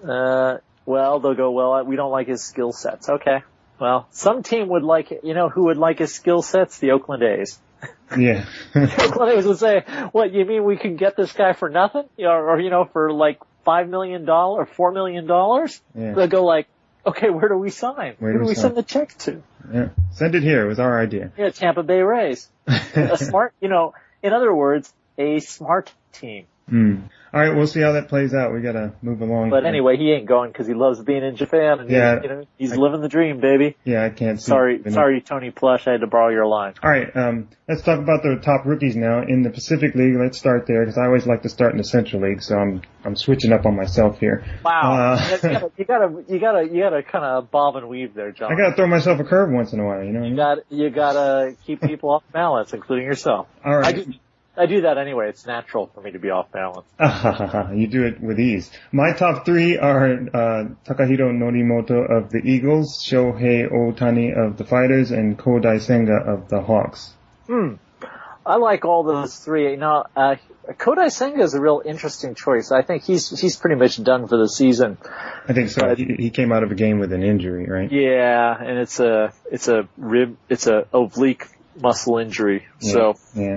they'll go, we don't like his skill sets. Okay. Well, some team would like it. You know who would like his skill sets? The Oakland A's.
Yeah.
The Oakland A's would say, what, you mean we can get this guy for nothing? Or for like $5 million or $4 million?
Yeah.
They'll go like, okay, where do we sign? Who do we send the check to?
Yeah. Send it here. It was our idea.
Yeah, Tampa Bay Rays. A smart, in other words, a smart team.
All right, we'll see how that plays out. We gotta move along.
But anyway, he ain't going because he loves being in Japan, and he's living the dream, baby.
Yeah, I can't see.
Sorry, Tony Plush, I had to borrow your line.
All right, let's talk about the top rookies now in the Pacific League. Let's start there because I always like to start in the Central League, so I'm switching up on myself here.
Wow, you gotta kind of bob and weave there, John.
I gotta throw myself a curve once in a while, you know.
You gotta keep people off balance, including yourself.
All right.
I do that anyway. It's natural for me to be off balance.
You do it with ease. My top three are Takahiro Norimoto of the Eagles, Shohei Ohtani of the Fighters, and Kodai Senga of the Hawks.
I like all those three. Now, Kodai Senga is a real interesting choice. I think he's pretty much done for the season.
I think so. He came out of a game with an injury, right?
Yeah, and it's a oblique muscle injury.
Yeah,
so
yeah.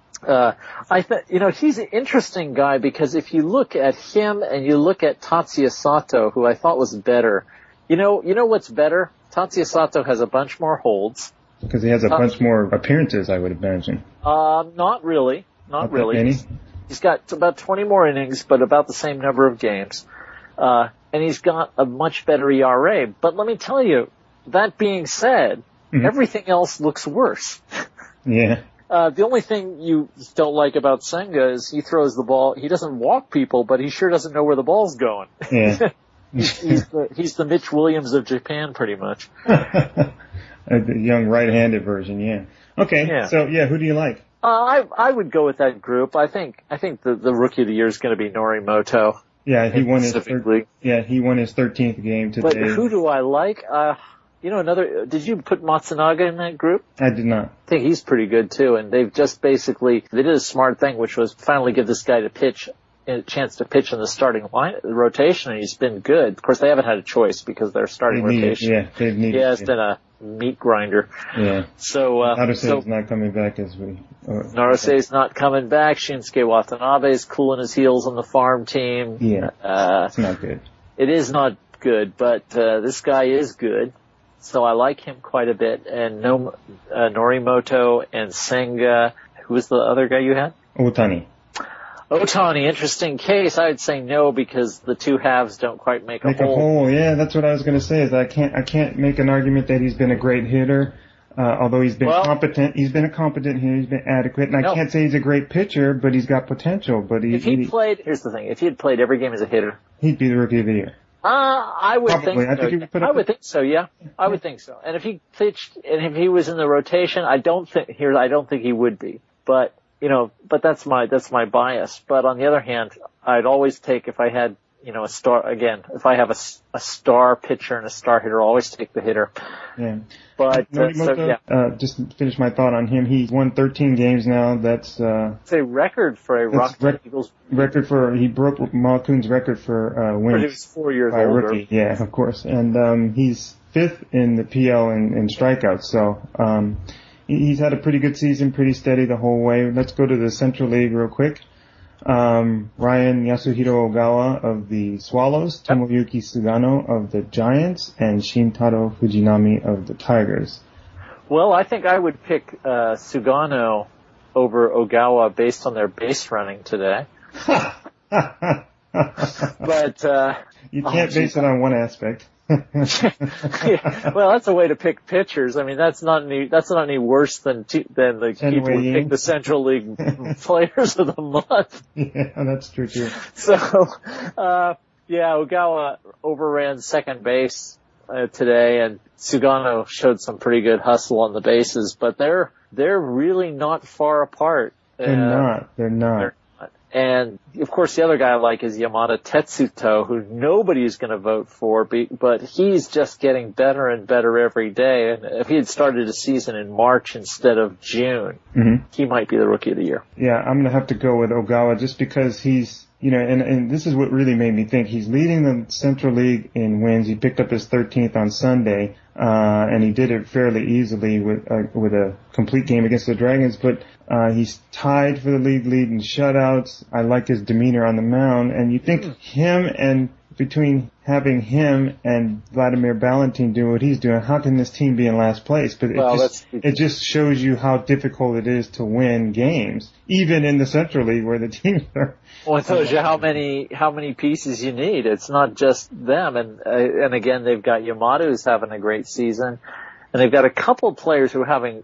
He's an interesting guy because if you look at him and you look at Tatsuya Sato, who I thought was better, you know what's better? Tatsuya Sato has a bunch more holds.
Because he has a bunch more appearances, I would imagine.
Not really. Not really.
Any?
He's got about 20 more innings, but about the same number of games. And he's got a much better ERA. But let me tell you, that being said, everything else looks worse.
Yeah.
The only thing you don't like about Senga is he throws the ball. He doesn't walk people, but he sure doesn't know where the ball's going.
Yeah.
he's the Mitch Williams of Japan, pretty much.
The young right-handed version, yeah. Okay, yeah. So yeah, who do you like?
I would go with that group. I think the rookie of the year is going to be Norimoto.
Yeah, he won his 13th game today.
But who do I like? Did you put Matsunaga in that group?
I did not.
I think he's pretty good too, and they've just they did a smart thing, which was finally give this guy a chance to pitch in the starting rotation, and he's been good. Of course, they haven't had a choice because their starting rotation.
They've needed.
Yeah, it's been a meat grinder.
Yeah.
So,
Naruse is not coming back
Naruse's not coming back. Shinsuke Watanabe is cooling his heels on the farm team.
Yeah. It's not good.
It is not good, but, this guy is good. So I like him quite a bit. And Norimoto and Senga. Who was the other guy you had?
Ohtani,
interesting case. I would say no because the two halves don't quite make a whole.
Yeah, that's what I was going to say. Is I can't make an argument that he's been a great hitter, although he's been competent. He's been a competent hitter. He's been adequate, and I can't say he's a great pitcher, but he's got potential. But here's
the thing: if he had played every game as a hitter,
he'd be the rookie of the year.
I would
Probably.
think so. I would think so, yeah. I would think so. And if he pitched, and if he was in the rotation, I don't think he would be. But that's my bias. But on the other hand, I'd always take, if I had, a star, again, if I have a star pitcher and a star hitter, I'll always take the hitter.
Yeah.
But,
just to finish my thought on him, he's won 13 games now. That's it's
a record for a Rocky Eagles.
He broke Malkun's record for wins.
But he was 4 years older.
Rookie. Yeah, of course. And he's fifth in the PL in strikeouts. So he's had a pretty good season, pretty steady the whole way. Let's go to the Central League real quick. Ryan Yasuhiro Ogawa of the Swallows, Tomoyuki Sugano of the Giants, and Shintaro Fujinami of the Tigers.
Well, I think I would pick Sugano over Ogawa based on their base running today. But
you can't base it on one aspect.
Yeah, well, that's a way to pick pitchers. I mean, that's not any worse than the people who pick the Central League players of the month.
Yeah, that's true too.
So, Ogawa overran second base today, and Sugano showed some pretty good hustle on the bases, but they're really not far apart.
They're not.
And, of course, the other guy I like is Yamada Tetsuto, who nobody is going to vote for, but he's just getting better and better every day. And if he had started a season in March instead of June, he might be the rookie of the year.
Yeah, I'm going to have to go with Ogawa just because he's, and this is what really made me think. He's leading the Central League in wins. He picked up his 13th on Sunday, and he did it fairly easily with a complete game against the Dragons, but he's tied for the league lead in shutouts. I like his demeanor on the mound, and you think between having him and Vladimir Balatin do what he's doing, how can this team be in last place? But it just shows you how difficult it is to win games, even in the Central League where the teams are.
Well, it tells you how many pieces you need. It's not just them, and again, they've got Yamato who's having a great season, and they've got a couple of players who are having.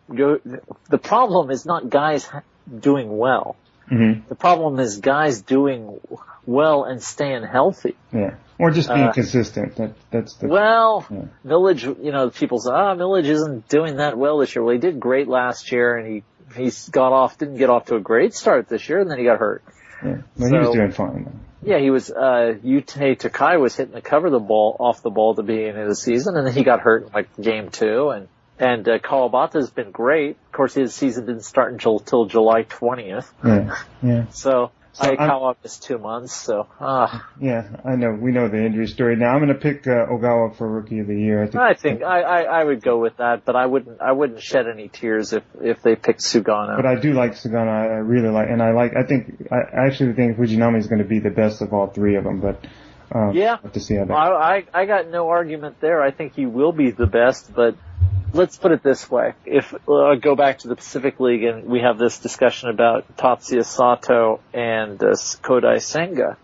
The problem is not guys doing well.
Mm-hmm.
The problem is guys doing well and staying healthy.
Yeah. Or just being consistent. That's the.
Well, yeah. Millage, people say, Millage isn't doing that well this year. Well, he did great last year, and he didn't get off to a great start this year, and then he got hurt.
Yeah. Well, he was doing fine, though.
Yeah, he was, Yutei Takai was hitting the cover off the ball at the beginning of the season, and then he got hurt in game 2, and Kawabata's been great. Of course, his season didn't start until July 20th.
Yeah.
So Kawa missed 2 months, so.
Yeah, I know. We know the injury story. Now I'm going to pick Ogawa for Rookie of the Year.
I think I would go with that, but I wouldn't shed any tears if they picked Sugano.
But I do like Sugano. I really like, and I actually think Fujinami is going to be the best of all three of them. But
yeah,
have to see how that.
I got no argument there. I think he will be the best, but. Let's put it this way. If I go back to the Pacific League and we have this discussion about Tatsuya Sato and Kodai Senga,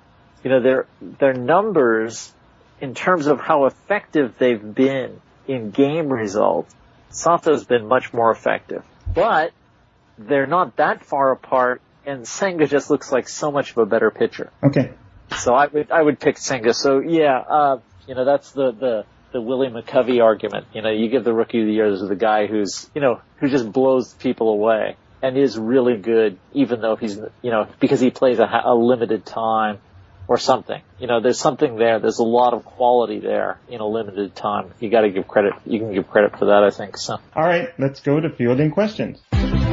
their numbers in terms of how effective they've been in game results, Sato's been much more effective. But they're not that far apart, and Senga just looks like so much of a better pitcher.
Okay.
So I would pick Senga. So yeah, that's the Willie McCovey argument. You give the Rookie of the Year to the guy who just blows people away and is really good, even though he's, because he plays a limited time or something. There's something there. There's a lot of quality there in a limited time. You got to give credit. You can give credit for that, I think. So.
All right, let's go to fielding questions.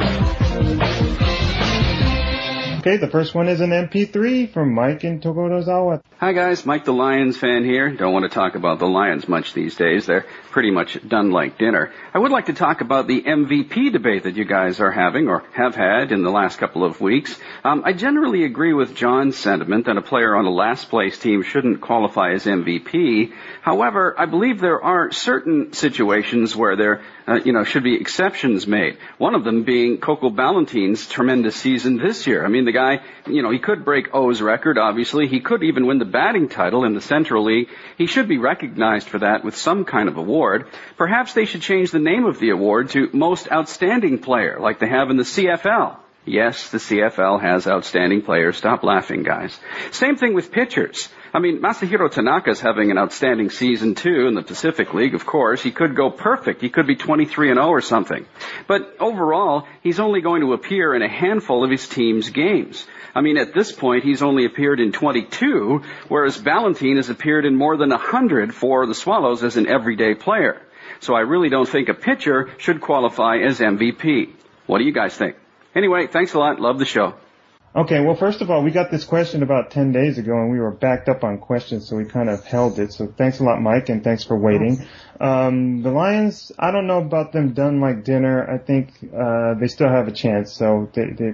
Okay, the first one is an MP3 from Mike in Togorozawa.
Hi guys, Mike the Lions fan here. Don't want to talk about the Lions much these days. They're pretty much done like dinner. I would like to talk about the MVP debate that you guys are having or have had in the last couple of weeks. I generally agree with John's sentiment that a player on a last place team shouldn't qualify as MVP. However, I believe there are certain situations where there should be exceptions made. One of them being Coco Ballantyne's tremendous season this year. I mean, the guy, he could break O's record, obviously. He could even win the batting title in the Central League. He should be recognized for that with some kind of award. Perhaps they should change the name of the award to Most Outstanding Player, like they have in the CFL. Yes, the CFL has outstanding players. Stop laughing, guys. Same thing with pitchers. I mean, Masahiro Tanaka's having an outstanding season, too, in the Pacific League, of course. He could go perfect. He could be 23-0 or something. But overall, he's only going to appear in a handful of his team's games. I mean, at this point, he's only appeared in 22, whereas Ballantyne has appeared in more than 100 for the Swallows as an everyday player. So I really don't think a pitcher should qualify as MVP. What do you guys think? Anyway, thanks a lot. Love the show.
Okay, well, first of all, we got this question about 10 days ago, and we were backed up on questions, so we kind of held it. So thanks a lot, Mike, and thanks for waiting. The Lions, I don't know about them done like dinner. I think they still have a chance. So they're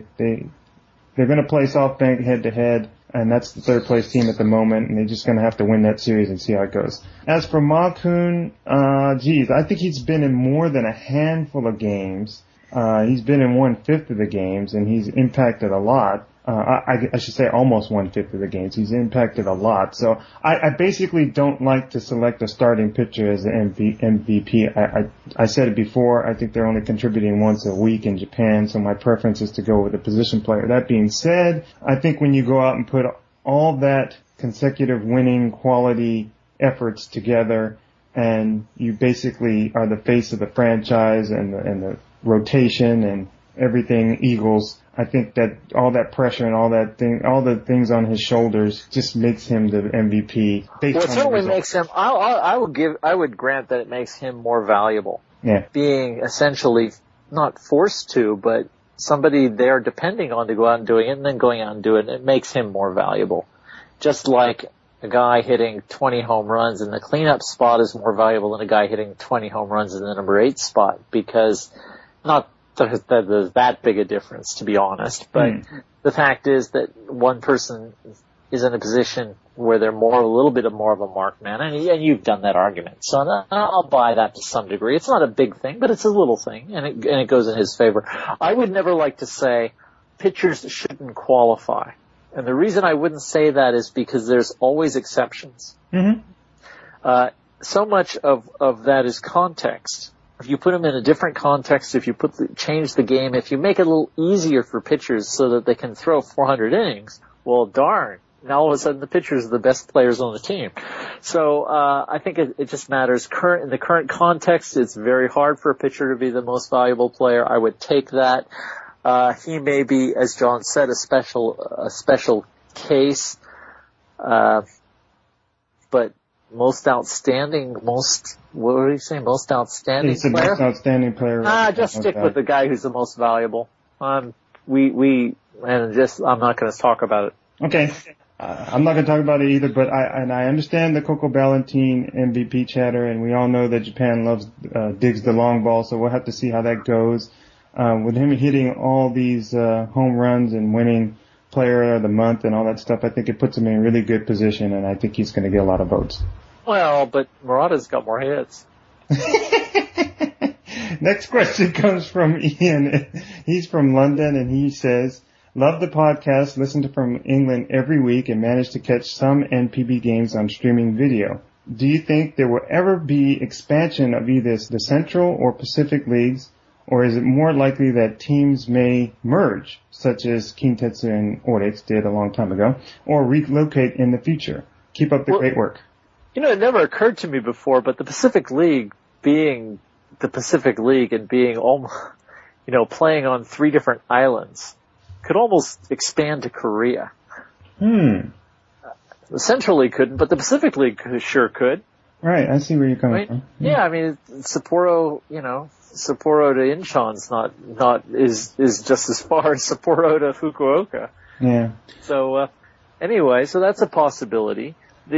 going to play SoftBank head-to-head, and that's the third-place team at the moment, and they're just going to have to win that series and see how it goes. As for Ma-Kun, I think he's been in more than a handful of games. He's been in 1/5 of the games, and he's impacted a lot. I should say almost 1/5 of the games. He's impacted a lot. So I basically don't like to select a starting pitcher as an MVP. I said it before. I think they're only contributing once a week in Japan, so my preference is to go with a position player. That being said, I think when you go out and put all that consecutive winning quality efforts together, and you basically are the face of the franchise and the rotation and everything Eagles, I think that all that pressure and all the things on his shoulders just makes him the MVP.
Well, it certainly makes him. I would grant that it makes him more valuable.
Yeah.
Being essentially not forced to, but somebody they're depending on to go out and doing it, and then going out and do it. It makes him more valuable. Just like a guy hitting 20 home runs in the cleanup spot is more valuable than a guy hitting 20 home runs in the number 8 spot, because not that there's that big a difference, to be honest, but the fact is that one person is in a position where they're a little bit more of a marked man, and you've done that argument. So I'll buy that to some degree. It's not a big thing, but it's a little thing, and it goes in his favor. I would never like to say pitchers shouldn't qualify. And the reason I wouldn't say that is because there's always exceptions.
Mm-hmm.
So much of that is context. If you put them in a different context, if you change the game, if you make it a little easier for pitchers so that they can throw 400 innings, well, darn. Now all of a sudden the pitchers are the best players on the team. So, I think it just matters. In the current context, it's very hard for a pitcher to be the most valuable player. I would take that. He may be, as John said, a special case. But most outstanding most outstanding
He's the
player?
most outstanding player.
Just stick with the guy who's the most valuable. I'm not going to talk about it.
Okay. I'm not going to talk about it either, but I understand the Coco Ballantine MVP chatter, and we all know that Japan digs the long ball, so we'll have to see how that goes. With him hitting all these home runs and winning player of the month and all that stuff, I think it puts him in a really good position, and I think he's going to get a lot of votes.
Well, but Murata's got more hits.
Next question comes from Ian. He's from London, and he says, love the podcast, listen to from England every week, and managed to catch some NPB games on streaming video. Do you think there will ever be expansion of either the Central or Pacific Leagues, or is it more likely that teams may merge, such as Kintetsu and Orix did a long time ago, or relocate in the future? Keep up the great work.
It never occurred to me before, but the Pacific League being the Pacific League and being playing on 3 different islands could almost expand to Korea.
The
Central League couldn't, but the Pacific League sure could.
Right, I see where you're coming from.
Yeah, I mean, Sapporo to Incheon's is just as far as Sapporo to Fukuoka.
Yeah.
So, anyway, so that's a possibility.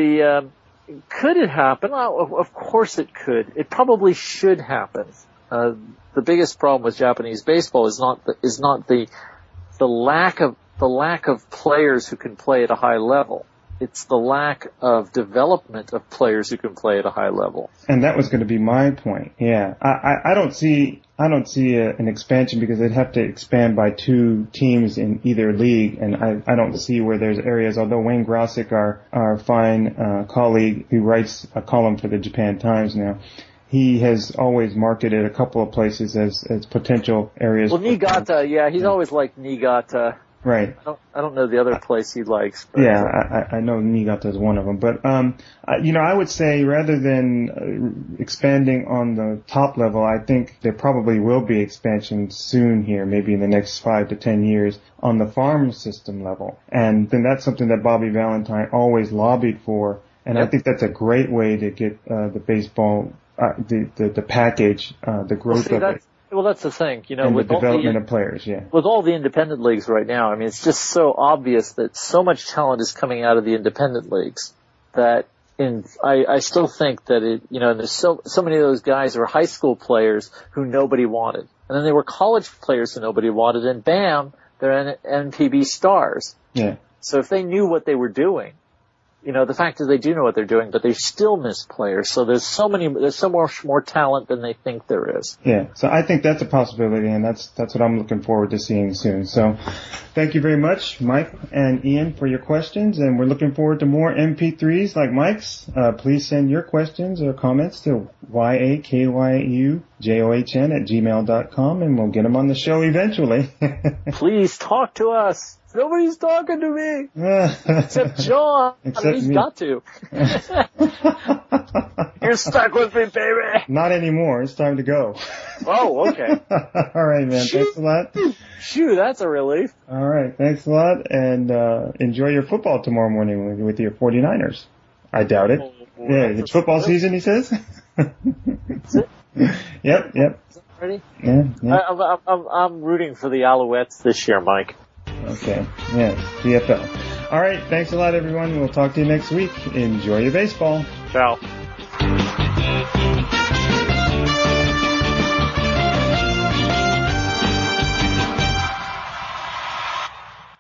Could it happen? Of course it could. It probably should happen. The biggest problem with Japanese baseball is not the lack of players who can play at a high level. It's the lack of development of players who can play at a high level.
And that was going to be my point. Yeah. I don't see an expansion because they'd have to expand by 2 teams in either league, and I don't see where there's areas, although Wayne Grosick, our fine colleague who writes a column for the Japan Times now, he has always marketed a couple of places as potential areas.
Well, Niigata, he's always liked Niigata.
Right.
I don't know the other place he likes. But
yeah, I know Niigata is one of them. But, I would say rather than expanding on the top level, I think there probably will be expansion soon here, maybe in the next 5 to 10 years, on the farm system level. And then that's something that Bobby Valentine always lobbied for. And I think that's a great way to get the baseball, the package, the growth of it.
Well, that's the thing,
and
with
the development of players,
with all the independent leagues right now, I mean, it's just so obvious that so much talent is coming out of the independent leagues that I still think that there's so many of those guys who are high school players who nobody wanted. And then they were college players who nobody wanted, and bam, they're NPB stars.
Yeah.
So if they knew what they were doing, the fact is they do know what they're doing, but they still miss players. So there's so much more talent than they think there is.
Yeah. So I think that's a possibility, and that's what I'm looking forward to seeing soon. So thank you very much, Mike and Ian, for your questions, and we're looking forward to more MP3s like Mike's. Please send your questions or comments to yakyujohn@gmail.com, and we'll get them on the show eventually.
Please talk to us. Nobody's talking to me. Except John. He's got to. You're stuck with me, baby.
Not anymore. It's time to go.
Oh, okay.
All right, man. Thanks a lot.
Shoo, that's a relief.
All right. Thanks a lot. And enjoy your football tomorrow morning with your 49ers. I doubt it. Yeah, it's football season, he says.
Is it?
Yep.
Is that ready?
Yeah.
I'm rooting for the Alouettes this year, Mike.
Okay. Yeah. CFL. All right. Thanks a lot, everyone. We'll talk to you next week. Enjoy your baseball.
Ciao.